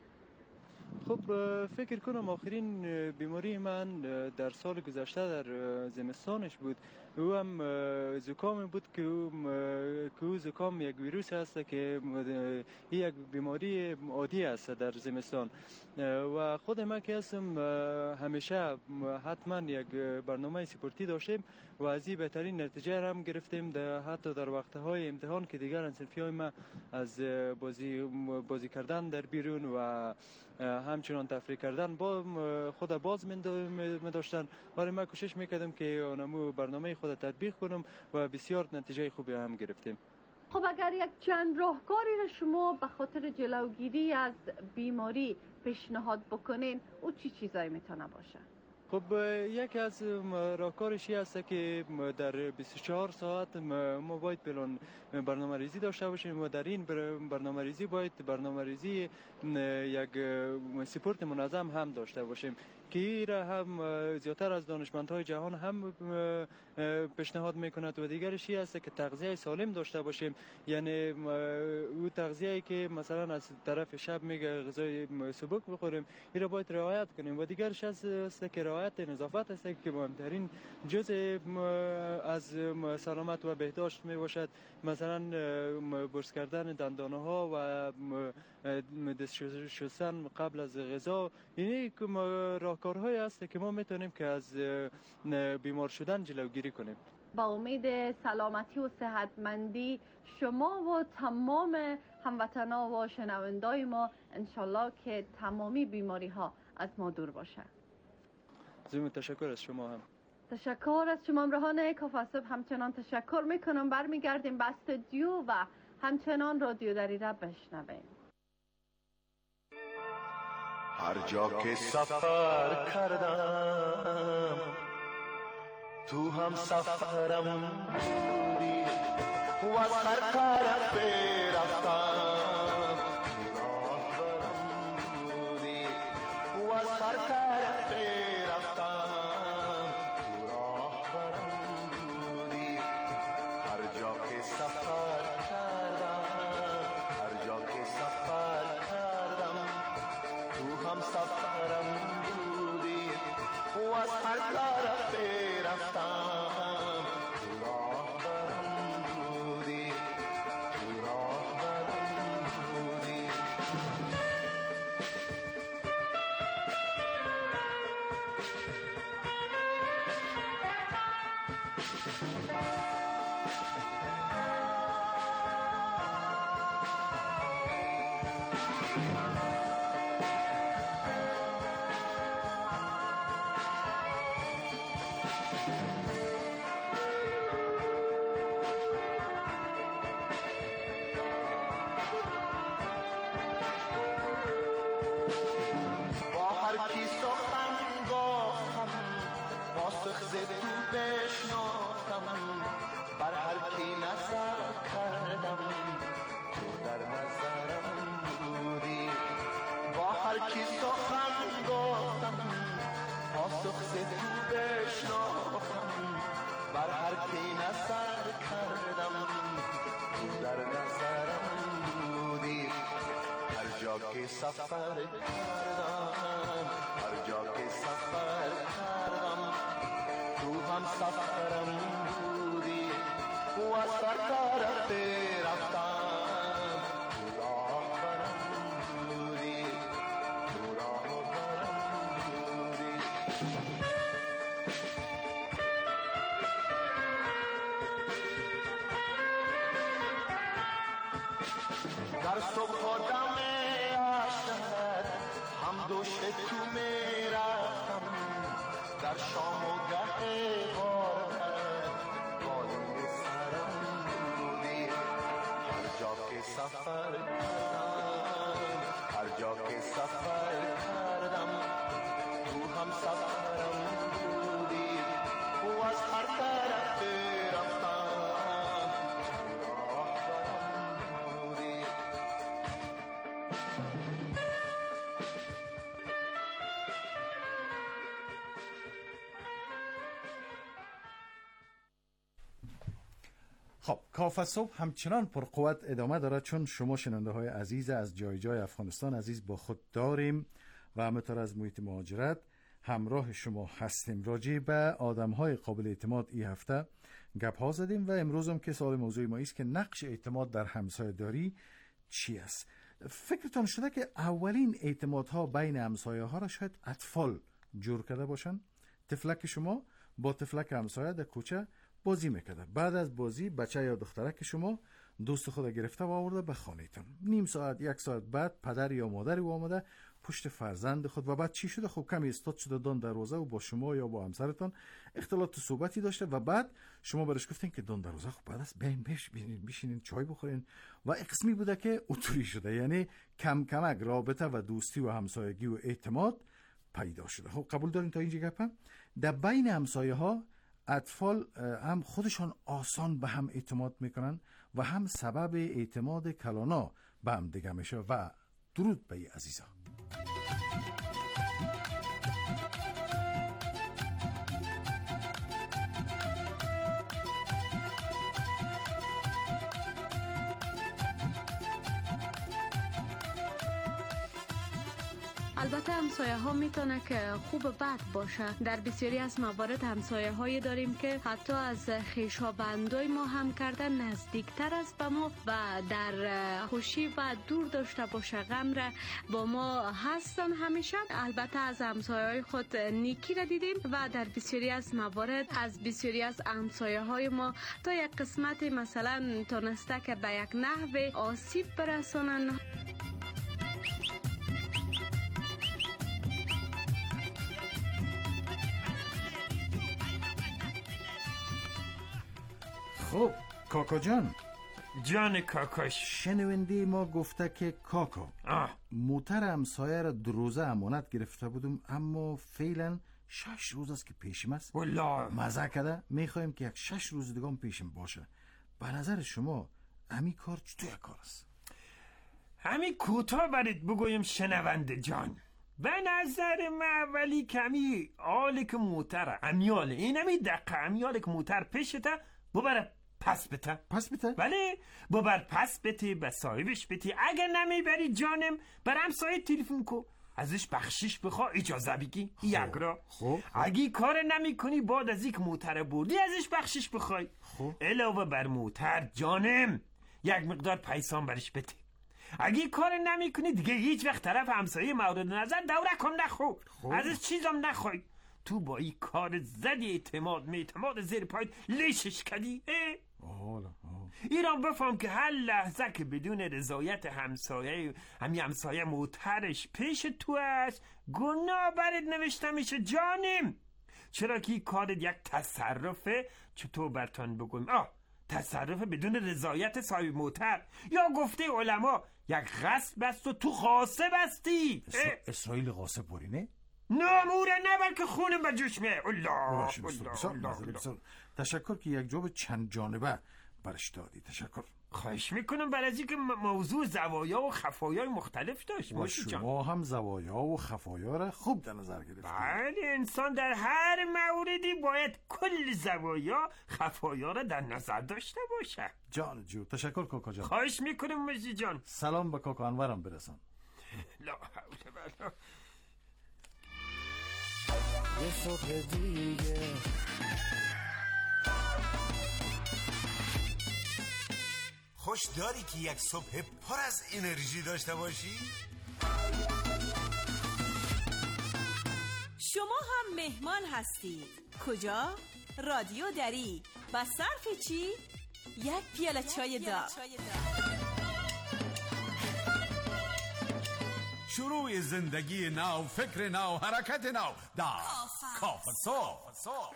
Speaker 25: خب فکر کنم آخرین بیماری من در سال گذشته در زمستانش بود. او هم زکام بود که او زکام یک ویروس است که یک بیماری عادی است در زمستان و خود من که هستم همیشه حتما یک برنامه سپورتی داشتیم و از این بهترین نتیجه هم گرفتیم در حتی در وقتهای امتحان که دیگر انصرفی های ما از بازی بازی کردن در بیرون و همچنان تفریح کردن با خود باز می داشتن. برای من کوشش میکردم که آنمو برنامه خود تطبیق کنم و بسیار نتیجه خوبی هم گرفتیم.
Speaker 1: خب اگر یک چند راهکاری را شما به خاطر جلوگیری از بیماری پیشنهاد بکنین او چی چیزایی میتونه باشه؟
Speaker 25: خب یکی از راهکارشی است که در بیست و چهار ساعت ما باید پلان برنامه ریزی داشته باشیم و در این برنامه ریزی باید برنامه ریزی یک سپورت منظم هم داشته باشیم که این را هم زیادتر از دانشمندهای جهان هم پیشنهاد میکند و دیگرشی است که تغذیه سالم داشته باشیم، یعنی او تغذیه‌ای که مثلا از طرف شب میگه غذای سبک بخوریم این را باید رعایت کنیم و دیگرش است که رعایت نظافت است که مهمترین جزء از سلامت و بهداشت می باشد. مثلا برس کردن دندانه ها و دست شستن قبل از غذا، اینی راهکارهایی است که ما میتونیم که از بیمار شدن جلوگیری کنیم.
Speaker 1: با امید سلامتی و صحتمندی شما و تمام هموطنا و شنوندای ما انشالله که تمامی بیماری ها از ما دور باشه.
Speaker 25: زمین تشکر از شما هم.
Speaker 1: تشکر از شما همراهان کافه صبح، همچنان تشکر میکنم. برمیگردیم به استودیو و همچنان رادیو دریده بشنویم.
Speaker 3: هر جا که سفر کردم تو هم سفرم بودی و از هر طرف رفتم راهبرم بودی و از هر طرف رفتم راهبرم بودی. هر جا که سفر کردم هر جا که سفر کردم تو هم سفرم بودی و از هر طرف رفتم راهبرم بودی راهبرم بودی. بر هر کی نظر کردم تو در نظرم بودی. با هر کی سخن گفتم پاسخ ز تو بشناختم. بر هر کی نظر کردم تو در نظرم بودی. هر جا که سفر کردم هر جا که سفر کردم تو هم سفرم بودی و از هر طرف رفتم تو راهبرم بودی تو راهبرم بودی. در صبح و دم اشتر هم دوش تو میرفتم. در شام و گه بارد بالای سرم بودی. هر جا که سفر کردم هر جا که سفر کردم هم سفرم بودی و از هر طرف رفتم راهبرم بودی.
Speaker 6: خب کاف صبح همچنان پرقوت ادامه دارد، چون شما شنونده های عزیز از جای جای افغانستان عزیز با خود داریم و همینطور از محیط مهاجرت همراه شما هستیم. راجع به آدم های قابل اعتماد این هفته گپ ها زدیم و امروز هم که سوال موضوع ما است که نقش اعتماد در همسایه داری چی است؟ فکرتان شده که اولین اعتمادها بین همسایه ها را شاید اطفال جور کرده باشن؟ طفلک شما با طفلک همسایه در کوچه بازی میکرده، بعد از بازی بچه یا دختره که شما دوست خود گرفته و آورده به خانه‌تون، نیم ساعت یک ساعت بعد پدر یا مادر او آمده پشت فرزند خود و بعد چی شده؟ خب کمی استاد شده دان دروازه و با شما یا با همسرتون اختلاط و صحبتی داشته و بعد شما برش گفتین که دان دروازه خب بعد از بین بش بشینین چای بخورین و قسمی بوده که اتوری شده، یعنی کم کمک رابطه و دوستی و همسایگی و اعتماد پیدا شده. خب قبول دارین تا اینجا گپم؟ در بین همسایه ها اطفال هم خودشان آسان به هم اعتماد میکنن و هم سبب اعتماد کلانا به هم دیگه میشه. و درود به ای عزیزا.
Speaker 1: البته همسایه ها میتونه که خوب و بد باشه. در بسیاری از موارد همسایه هایی داریم که حتی از خویشاوندای ما هم کردن نزدیکتر است به ما و در خوشی و دور داشته باشه غم را با ما هستن همیشه. البته از همسایه های خود نیکی را دیدیم و در بسیاری از موارد از بسیاری از همسایه های ما تا یک قسمت مثلا تونسته که به یک نحو آسیب برسانن.
Speaker 6: خب کاکا جان
Speaker 15: جان کاکاش،
Speaker 6: شنونده ما گفته که کاکا
Speaker 15: آه.
Speaker 6: موتر همسایه را دو روزه امانت گرفته بودم اما فعلا شش روز است که پیشم است.
Speaker 15: والله
Speaker 6: مزه کده میخوایم که یک شش روز دیگه هم پیشم باشه. به نظر شما همین کار چطور کار است؟
Speaker 15: همین کوتاه برات بگویم شنونده جان، به نظر من ولی کمی آلی که موتر امیاله این همی دقیقه امیاله که موتر پیشته ببره پس بته
Speaker 6: پس بته
Speaker 15: بله ببر پس بته به صاحبش بته. اگر نمیبری جانم بر همسایه تلفن کو ازش بخشش بخوا اجازه بگی یک را.
Speaker 6: خب
Speaker 15: اگه کار نمی کنی بعد از اینکه موتر بردی ازش بخشش بخوای.
Speaker 6: خب
Speaker 15: علاوه بر موتر جانم یک مقدار پیسان برش بده. اگه کار نمی کنی دیگه هیچ وقت طرف همسایه مورد نظر دوره کن نخو.
Speaker 6: خب.
Speaker 15: ازش چیزم نخوای. تو با این کار زدی اعتماد می اعتماد زیر پایت لیشش کردی.
Speaker 6: حالا
Speaker 15: ایران بفهم که هر لحظه که بدون رضایت همسایه همی همسایه موترش پیش تو است گناه برد نوشته میشه جانم. چرا که این کار یک تصرفه. چطور برتان بگویم آه تصرف بدون رضایت صاحب موتر یا گفته علما یک غصب است و تو غاصب هستی.
Speaker 6: اسرا... اسرائیل غاصب بوری نه؟
Speaker 15: ناموره نه بلکه خونم به جوش میه. الله
Speaker 6: تشکر که یک جواب چند جانبه برش دادی. تشکر.
Speaker 15: خواهش میکنم برای از اینکه موضوع زوایا و خفایای مختلف داشت
Speaker 6: و شما هم زوایا و خفایا را خوب در نظر گرفتید.
Speaker 15: بله انسان در هر موردی باید کل زوایا خفایا را در نظر داشته باشه.
Speaker 6: جان جو تشکر کاکا جان.
Speaker 15: خواهش میکنم مجید جان.
Speaker 6: سلام به کاکا انورم برسان.
Speaker 15: لا حول ولا
Speaker 3: یه صبح دیگه
Speaker 2: خوش داری که یک صبح پر از انرژی داشته باشی؟
Speaker 5: شما هم مهمان هستید. کجا؟ رادیو دری. و صرف چی؟ یک پیاله چای داغ.
Speaker 2: شروع زندگی نو، فکر نو، حرکت نو در کاف صبح.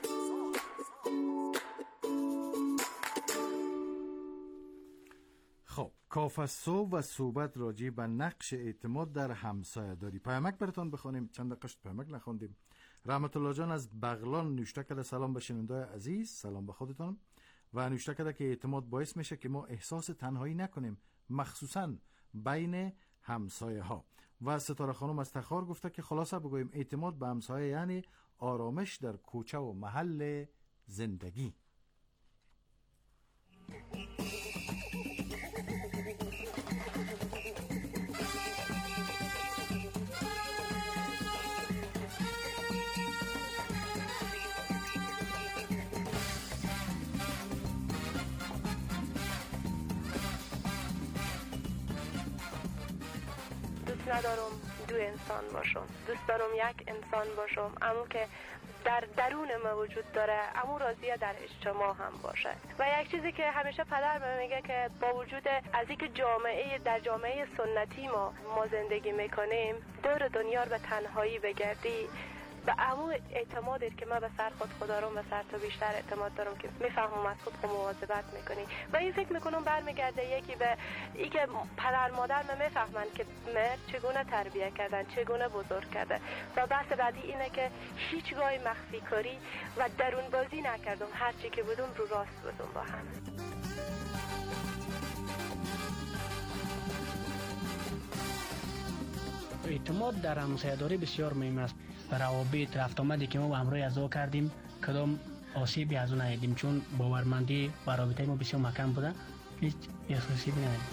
Speaker 6: خب کاف صبح و صحبت راجع به نقش اعتماد در همسایه داری. پیامک براتون بخونیم. چند دقیقه پیامک نخوندیم. رحمت الله جان از بغلان نوشته کرده سلام به شنوندای عزیز، سلام به خودتان، و نوشته کرده که اعتماد باعث میشه که ما احساس تنهایی نکنیم، مخصوصا بین همسایه ها. و ستاره خانم از تخار گفته که خلاصه بگویم اعتماد به همسایه یعنی آرامش در کوچه و محل زندگی.
Speaker 4: ندارم دو انسان باشم، دوست دارم یک انسان باشم اما که در درون ما وجود داره، اما راضیه در اجتماع هم باشه. و یک چیزی که همیشه پدر به میگه که با وجود از اینکه جامعه در جامعه سنتی ما ما زندگی میکنیم، دور دنیا رو به تنهایی بگردی و امو اعتمادی که من به سر خود خدا رو به سر تو بیشتر اعتماد دارم که میفهمم از خود خود مواظبت میکنی. و این فکر میکنم برمیگرده یکی به ای که پدر مادر من میفهمن که مرد چگونه تربیت کردن، چگونه بزرگ کرده. و بحث بعدی اینه که هیچگاه مخفی کاری و درون بازی نکردم، هرچی که بودم رو راست بودم با هم.
Speaker 17: اعتماد در همسایه‌داری بسیار مهم است. روابط رفت آمدی که ما با همراه از او کردیم کدام آسیبی از اون ندیدیم، چون باورمندی و رابطه ما بسیار محکم بوده، هیچ آسیبی ندیدیم.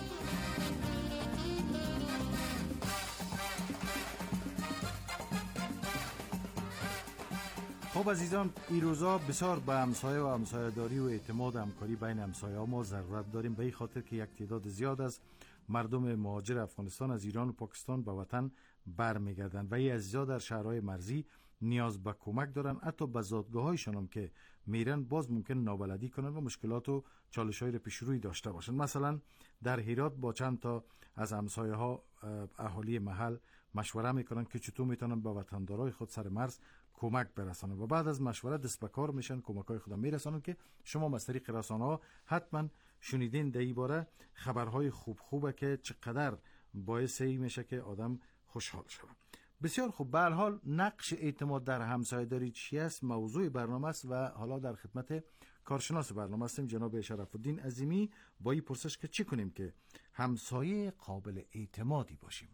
Speaker 6: خب عزیزان، این روزا بسیار به همسایه و همسایه‌داری و اعتماد و همکاری بین همسایه ها ما ضرورت داریم، به این خاطر که یک تعداد زیاد از مردم مهاجر افغانستان از ایران و پاکستان به وطن برمیگردند و این عزیزا در شهرهای مرزی نیاز به کمک دارن، حتی به زادگاهایشان هم که میرن باز ممکن نابلدی کنن و مشکلات و چالش‌های پیش روی داشته باشن. مثلا در هرات با چند تا از همسایه ها اهالی محل مشوره میکنن که چطور میتونن به وطندارای خود سر مرز کمک برسانن و بعد از مشوره دست به کار میشن، کمک‌های خود میرسانن که شما از طریق رسانه‌ها حتما شنیدین در این باره خبرهای خوب خوبه که چقدر باعث این میشه که آدم خوشحال شود. بسیار خوب. به هر حال نقش اعتماد در همسایه‌داری چی است موضوع برنامه است و حالا در خدمت کارشناس برنامه هستیم جناب شرف الدین عظیمی با این پرسش که چی کنیم که همسایه قابل اعتمادی باشیم.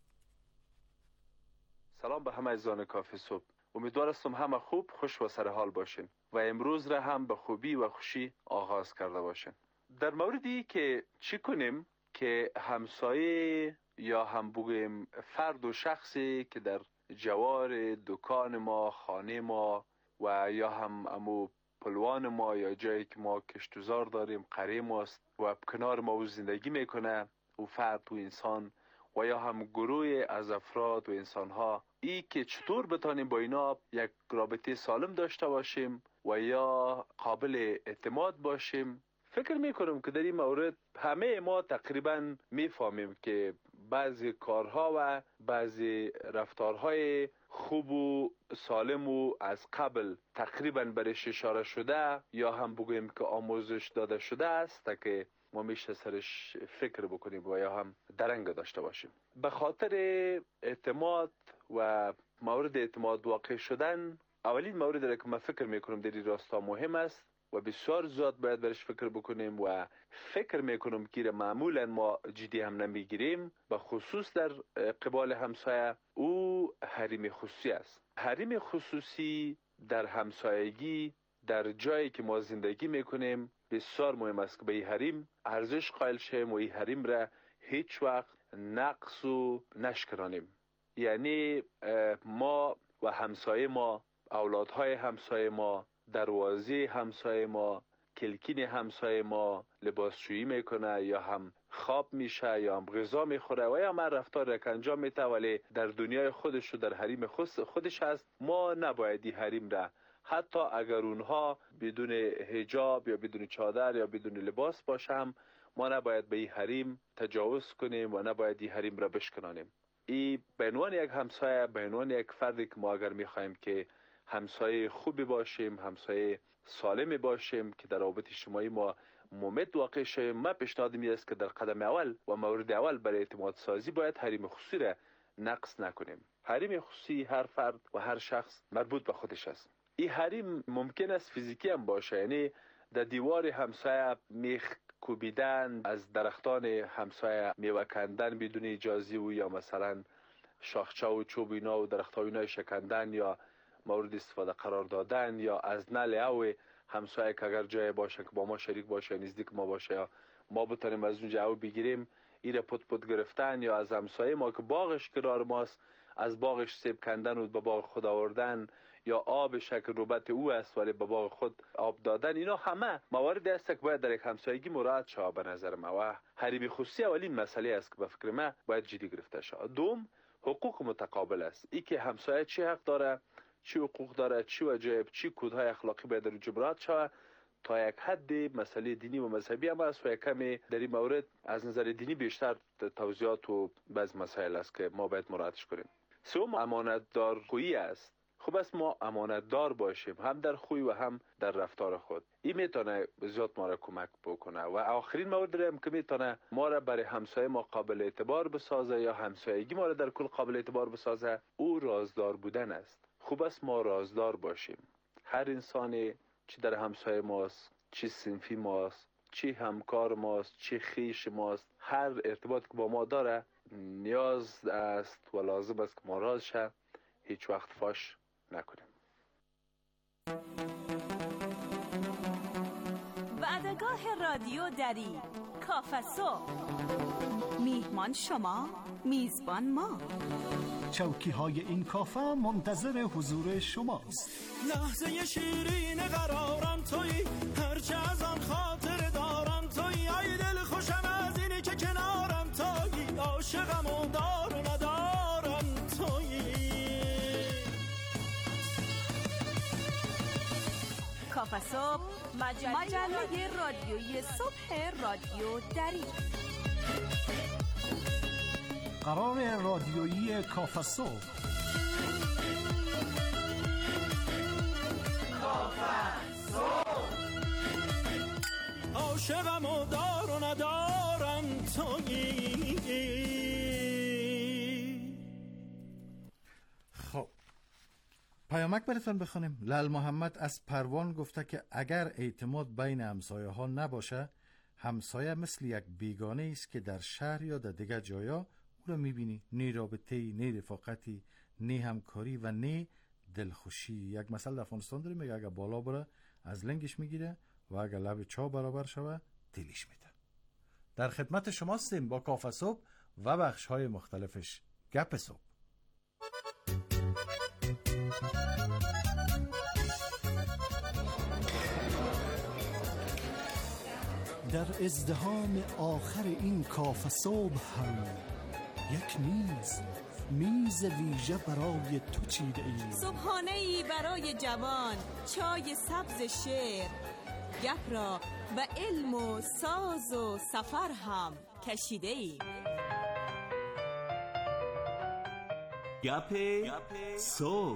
Speaker 21: سلام به همه عزیزان کافی صبح. امیدوارم همه خوب، خوش و سر حال باشین و امروز را هم به خوبی و خوشی آغاز کرده باشین. در موردی که چی کنیم که همسایه یا هم بگویم فرد و شخصی که در جوار دکان ما، خانه ما و یا هم امو پلوان ما یا جایی که ما کشتزار داریم قریه ماست و کنار ما زندگی میکنه و فرد و انسان و یا هم گروه از افراد و انسانها، ای که چطور بتانیم با اینا یک رابطه سالم داشته باشیم و یا قابل اعتماد باشیم. فکر میکنم که در این مورد همه ما تقریبا میفهمیم که بعضی کارها و بعضی رفتارهای خوب و سالم و از قبل تقریبا برش اشاره شده یا هم بگویم که آموزش داده شده است تا که ما میشه سرش فکر بکنیم و یا هم درنگ داشته باشیم. به خاطر اعتماد و مورد اعتماد واقع شدن، اولین موردی که من فکر میکنم در این راستا مهم است و بسیار زیاد باید برش فکر بکنیم و فکر میکنم که معمولا ما جدی هم نمیگیریم، به خصوص در قبال همسایه، او حریم خصوصی است. حریم خصوصی در همسایگی در جایی که ما زندگی میکنیم بسیار مهم است که به این حریم ارزش قائل شیم و این حریم را هیچ وقت نقص و نشکرانیم. یعنی ما و همسایه ما، اولادهای همسایه ما، دروازه همسایه ما، کلکین همسایه ما لباسشویی میکنه یا هم خواب میشه یا هم غذا میخوره و یا هم رفتار که انجام میده ولی در دنیای خودش و در حریم خودش هست. ما نباید این حریم را حتی اگر اونها بدون حجاب یا بدون چادر یا بدون لباس باشم، ما نباید به این حریم تجاوز کنیم و نباید این حریم را بشکنانیم. این به عنوان یک همسایه، به عنوان یک فردی که ما اگر میخوایم که همسایه خوبی باشیم، همسایه سالمی باشیم که در روابط اجتماعی ما مومد واقع شیم، ما پیشنهاد می است که در قدم اول و مورد اول برای اعتماد سازی باید حریم خصوصی را نقص نکنیم. حریم خصوصی هر فرد و هر شخص مربوط به خودش است. این حریم ممکن است فیزیکی هم باشه، یعنی در دیوار همسایه میخ کوبیدن، از درختان همسایه میوه کندن بدون اجازه و یا مثلا شاخچه و چوب اینا و درخت‌های اینا شکندن یا مورد استفاده قرار دادن، یا از نل او همسایه که اگر جای باشه که با ما شریک باشه، نزدیک ما باشه، یا ما بتونیم از اونجا او بگیریم، ایره پت پت گرفتن، یا از همسایه ما که باغش کنار ماست از باغش سیب کندن و به باغ خود آوردن، یا آب شکل ربط او است ولی به باغ خود آب دادن، اینا همه مواردی است که باید در یک همسایگی مراعات شود به نظر ما. و حریم خصوصی اولین مسئله است که به فکر من باید جدی گرفته شود. دوم، حقوق متقابل است. ای که همسایه چی حق داره، چی حقوق داره، چی واجب، چی کودهای اخلاقی باید در جبرات شود، تا یک حد مسئله دینی و مذهبی هم است و یک کمی در این مورد از نظر دینی بیشتر توضیحات و بعض مسائل است که ما باید مراعاتش کنیم. سوم، امانتدار خویی است. خوب است ما امانتدار باشیم، هم در خوی و هم در رفتار خود. این میتونه زیاد ما را کمک بکنه. و آخرین مورد هم که میتونه ما را برای همسایه ما قابل اعتبار بسازه یا همسایگی ما را در کل قابل اعتبار بسازه، او رازدار بودن است. خوب است ما رازدار باشیم. هر انسانی چی در همسایه ماست، چی صنفی ماست، چی همکار ماست، چی خیش ماست، هر ارتباط که با ما داره نیاز است و لازم است که ما راز شه، هیچ وقت فاش نکنیم.
Speaker 5: وعدگاه رادیو دری، کافه صبح. میهمان شما، میزبان ما.
Speaker 7: چوکی های این کافه منتظر حضور شماست.
Speaker 9: لحظه شیرین قرارم تویی، هرچه از آن خاطر دارم تویی، ای دل خوشم از اینی که کنارم تویی، عاشقم و دار و ندارم تویی.
Speaker 5: کافه صبح، مجله, مجله رادیویی صبح رادیو دری.
Speaker 7: قرار رادیویی کافه صبح.
Speaker 9: کافه صبح. عاشقم و دار و ندارم تویی.
Speaker 6: خب پیامک براتون بخونیم. لال محمد از پروان گفته که اگر اعتماد بین همسایه ها نباشه، همسایه مثل یک بیگانه است که در شهر یا در دیگر جایا او را میبینی، نه رابطه‌ای، نه رفاقتی، نه همکاری و نه دلخوشی. یک مثال در افغانستان داریم، میگه اگر بالا بره از لنگش میگیره و اگر لب چا برابر شوه تیلیش میده. در خدمت شما هستیم با کافه صبح و بخش های مختلفش. گپ صبح.
Speaker 7: در ازدحام آخر این کافه صبح هم یک میز میز ویژه برای تو چیده ای.
Speaker 5: صبحانه ای برای جوان، چای سبز شعر، گپ را و علم و ساز و سفر هم کشیده ای.
Speaker 7: گپ صبح.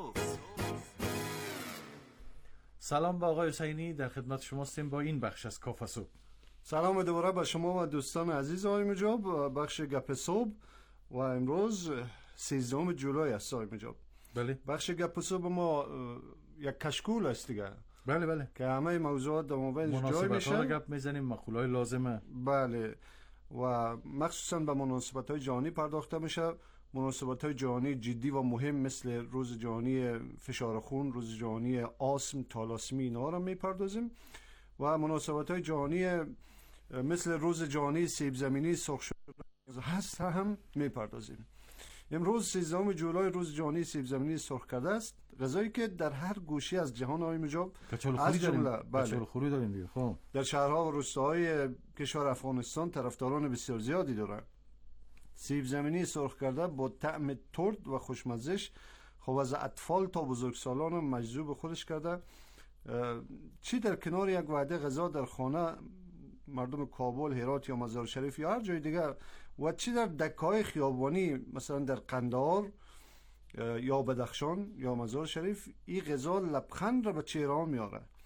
Speaker 6: سلام با آقای حسینی، در خدمت شما هستیم با این بخش از کافه صبح.
Speaker 20: سلام دوباره به شما و دوستان عزیز آقای مجاب، بخش گپ صبح و امروز سیزدهم جولای است آقای مجاب.
Speaker 6: بله.
Speaker 20: بخش گپ صبح ما یک کشکول است دیگه.
Speaker 6: بله بله.
Speaker 20: که همه موضوعات در مابین جای میشه.
Speaker 6: مناسبت ها گپ میزنیم، مقولای لازمه.
Speaker 20: بله. و مخصوصا به مناسبت های جهانی پرداخته میشه. مناسبت های جهانی جدی و مهم مثل روز جهانی فشار خون، روز جهانی آسم، تالاسمی، اینا رو میپردازیم. و مناسبت های جهانی مثل روز جهانی سیب زمینی سرخ شده هست هم میپردازیم. امروز سیزدهم جولای روز جهانی سیب زمینی سرخ کرده است، غذایی که در هر گوشه از جهان آقای مجاب
Speaker 6: از جمله کچالخوری داریم دیگه. خب
Speaker 20: در شهرها و روستاهای کشور افغانستان طرفداران بسیار زیادی دارند. سیب زمینی سرخ کرده با طعم ترد و خوشمزه‌اش خب از اطفال تا بزرگسالان مجذوب خودش کرده. چی در کنار یک وعده غذا در خانه مردم کابل، هرات یا مزار شریف یا هر جای دیگر، و چی در دکه‌های خیابانی مثلا در قندهار یا بدخشان یا مزار شریف، این غذا لبخند را به چهره میاره.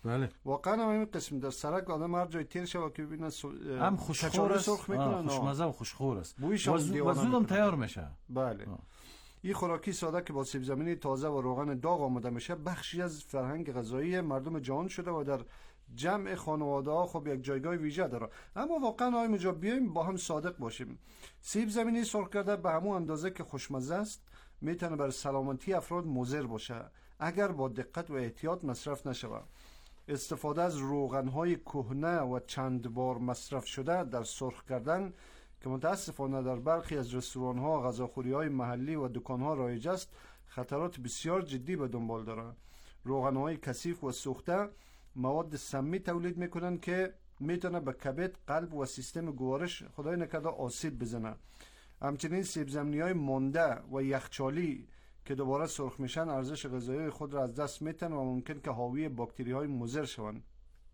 Speaker 6: بله.
Speaker 20: واقعا همین قسم در سرک آدم هر جای تیر شود که ببینن سو...
Speaker 6: هم خوشخور است، خوشمزه و خوشخور است و زودم تیار میشه.
Speaker 20: بله. این خوراکی ساده که با سیب زمینی تازه و روغن داغ آماده میشه بخشی از فرهنگ غذایی مردم جهان شده و در جمع خانواده ها خب یک جایگاه ویژه داره. اما واقعا آقای مجاب بیایم با هم صادق باشیم. سیب زمینی سرخ کرده به همون اندازه که خوشمزه است میتونه بر سلامتی افراد مضر باشه اگر با دقت و احتیاط مصرف نشود. استفاده از روغن‌های کهنه و چند بار مصرف شده در سرخ کردن که متاسفانه در برخی از رستوران‌ها، غذاخوری‌های محلی و دکان‌ها رایج است، خطرات بسیار جدی به دنبال دارد. روغن‌های کثیف و سوخته مواد سمی تولید میکنن که میتونه به کبد، قلب و سیستم گوارش خدای نکرده آسیب بزنه. همچنین سیب زمینی‌های مانده و یخچالی که دوباره سرخ میشن ارزش غذایی خود را از دست میتن و ممکن که حاوی باکتری‌های مضر شوند.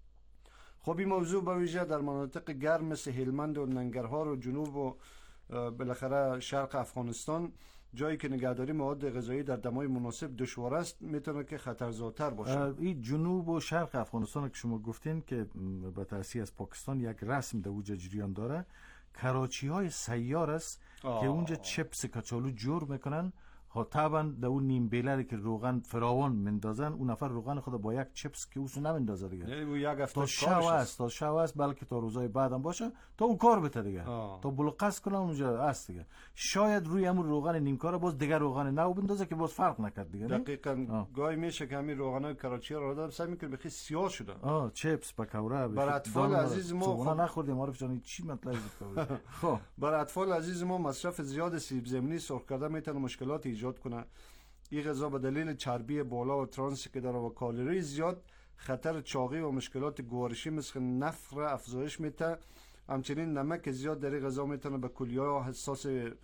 Speaker 20: خب این موضوع به ویژه در مناطق گرم مثل هلمند و ننگرهار و جنوب و بالاخره شرق افغانستان، جایی که نگهداری مواد غذایی در دمای مناسب دشوار است، میتونه که خطرزاتر باشه.
Speaker 6: این جنوب و شرق افغانستان که شما گفتین که به تأثیر از پاکستان یک رسم در اوجا جریان داره، کراچی های سیار است آه. که اونجا چپس کچالو جور میکنن. ها طبعا در اون نیم بیلری که روغن فراوان مندازن، اون نفر روغن خود با یک چپس که اوسو نمندازه دیگه.
Speaker 20: یعنی یک هفته
Speaker 6: تا شو است، تا شو است، بلکه تا روزای بعدم باشه تا اون کار بته دیگه. آه. تا بلوقس کنه اونجا است دیگه. شاید روی همون روغن نیمکار باز دیگه روغن نو بندازه که باز فرق نکرد دیگه.
Speaker 20: دقیقاً گاهی میشه که همین روغنای کراچی رو دادم سعی میکنه بخی سیاه شده.
Speaker 6: آه چپس پکوره.
Speaker 20: بر اطفال عزیز ما
Speaker 6: خب نخوردیم عارف جان چی مطلب بود.
Speaker 20: خب بر اطفال عزیز ما مصرف زیاد سیب زمینی سرخ کرده میتونه مشکلات ایجاد کنه. این غذا به دلیل چربی بالا و ترانسی که داره و کالری زیاد خطر چاقی و مشکلات گوارشی مثل نفر افزایش میده. همچنین نمک زیاد در این غذا میتونه به کلیه‌ها حساس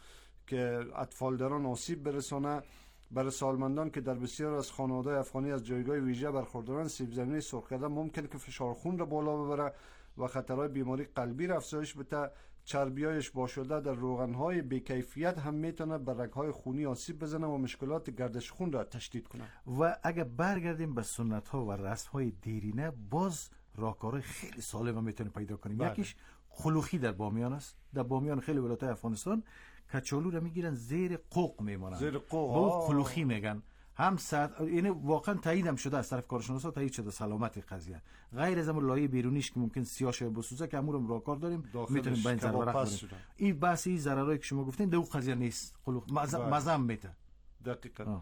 Speaker 20: که اطفال دارن آسیب برسانه. برای سالمندان که در بسیار از خانواده‌های افغانی از جایگاه ویژه برخوردارن، سیب زمینی سرخ کرده ممکن که فشار خون را بالا ببره و خطرهای بیماری قلبی را افزایش بده. چربیایش باشده در روغن‌های بی‌کیفیت هم میتونه به رگ‌های خونی آسیب بزنه و مشکلات گردش خون را تشدید کنه.
Speaker 6: و اگه برگردیم به سنت‌ها و رسم‌های دیرینه، باز راهکارهای خیلی سالم میتونیم پیدا کنیم. بله. یکیش خلوخی در بامیان است. در بامیان خیلی ولایت‌های افغانستان کچالو رو میگیرن زیر قوق میمونن.
Speaker 20: زیر قوق.
Speaker 6: با خلوخی میگن. هم صد یعنی واقعا تاییدم شده از طرف کارشناسا، تایید شده سلامت قضیه. غیر از اون لایه بیرونیش که ممکن سیاه شه بسوزه که امورم راهکار داریم میتونیم با این ضرر کنیم. این بحث این ضررایی که شما گفتین دو قضیه نیست. خلوخ مزم میته.
Speaker 20: دقیقاً.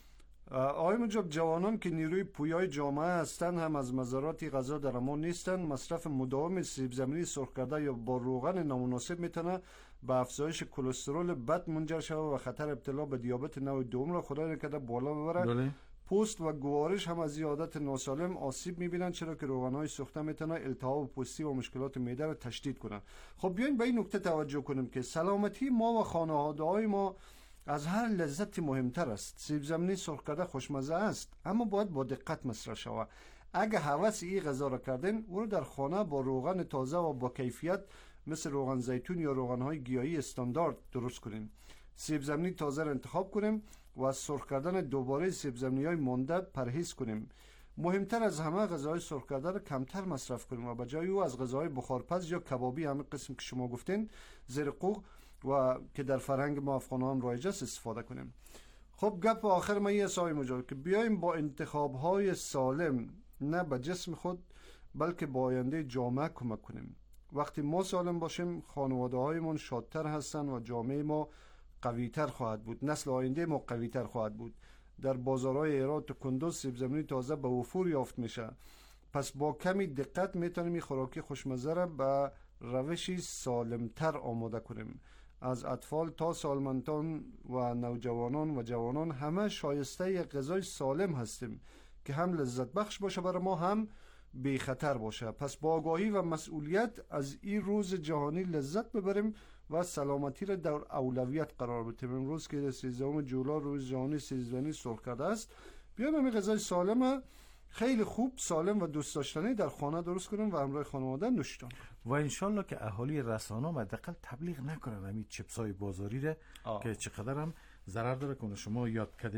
Speaker 20: آقای مجاب، جوانان که نیروی پویای جامعه هستند هم از مضرات غذا در امان نیستند. مصرف مداوم سیب زمینی سرخ کرده یا با روغن نامناسب میتونه به افزایش کلسترول بد منجر شود و خطر ابتلا به دیابت نوع دوم را خدای نکرده بالا ببره. دلی. پوست و گوارش هم از عادت ناسالم آسیب میبینن، چرا که روغن‌های سوخته میتونه التهاب پوستی و مشکلات معده را تشدید کنه. خب بیاین به این نکته توجه کنیم که سلامتی ما و خانواده‌های ما از هر لذتی مهمتر است. سیب زمینی سرخ کرده خوشمزه است، اما باید با دقت مصرف شود. اگه هوس این غذا را کردین، او رو در خانه با روغن تازه و با کیفیت مثل روغن زیتون یا روغن‌های گیاهی استاندارد درست کنیم. سیب زمینی تازه را انتخاب کنیم و از سرخ کردن دوباره سیب زمینی‌های مانده پرهیز کنیم. مهمتر از همه غذاهای سرخ کرده را کمتر مصرف کنیم و به جای او از غذاهای بخارپز یا کبابی همین قسم که شما گفتین زیر قوق و که در فرهنگ ما افغان هم رایج است استفاده کنیم. خب گپ آخر ما این سای مجال که بیایم با انتخاب‌های سالم نه به جسم خود بلکه با آینده جامعه کمک کنیم. وقتی ما سالم باشیم خانواده‌هایمان شادتر هستند و جامعه ما قوی‌تر خواهد بود. نسل آینده ما قوی‌تر خواهد بود. در بازارهای هرات و کندوز سیب زمینی تازه به وفور یافت میشه. پس با کمی دقت میتونیم این خوراکی خوشمزه را به روشی سالمتر آماده کنیم. از اطفال تا سالمندان و نوجوانان و جوانان همه شایسته یک غذای سالم هستیم که هم لذت بخش باشه برای ما هم بی خطر باشه. پس با آگاهی و مسئولیت از این روز جهانی لذت ببریم و سلامتی را در اولویت قرار بدیم. امروز که سیزدهم جولای روز جهانی سیب زمینی سرخ کرده است، بیایم همین غذای سالم خیلی خوب، سالم و دوست داشتنی در خانه درست کنیم و همراه خانواده نوشیدن
Speaker 6: و انشالله که اهالی رسانه حداقل تبلیغ نکنن همین چپسای بازاری را که چقدر هم ضرر داره. که شما یاد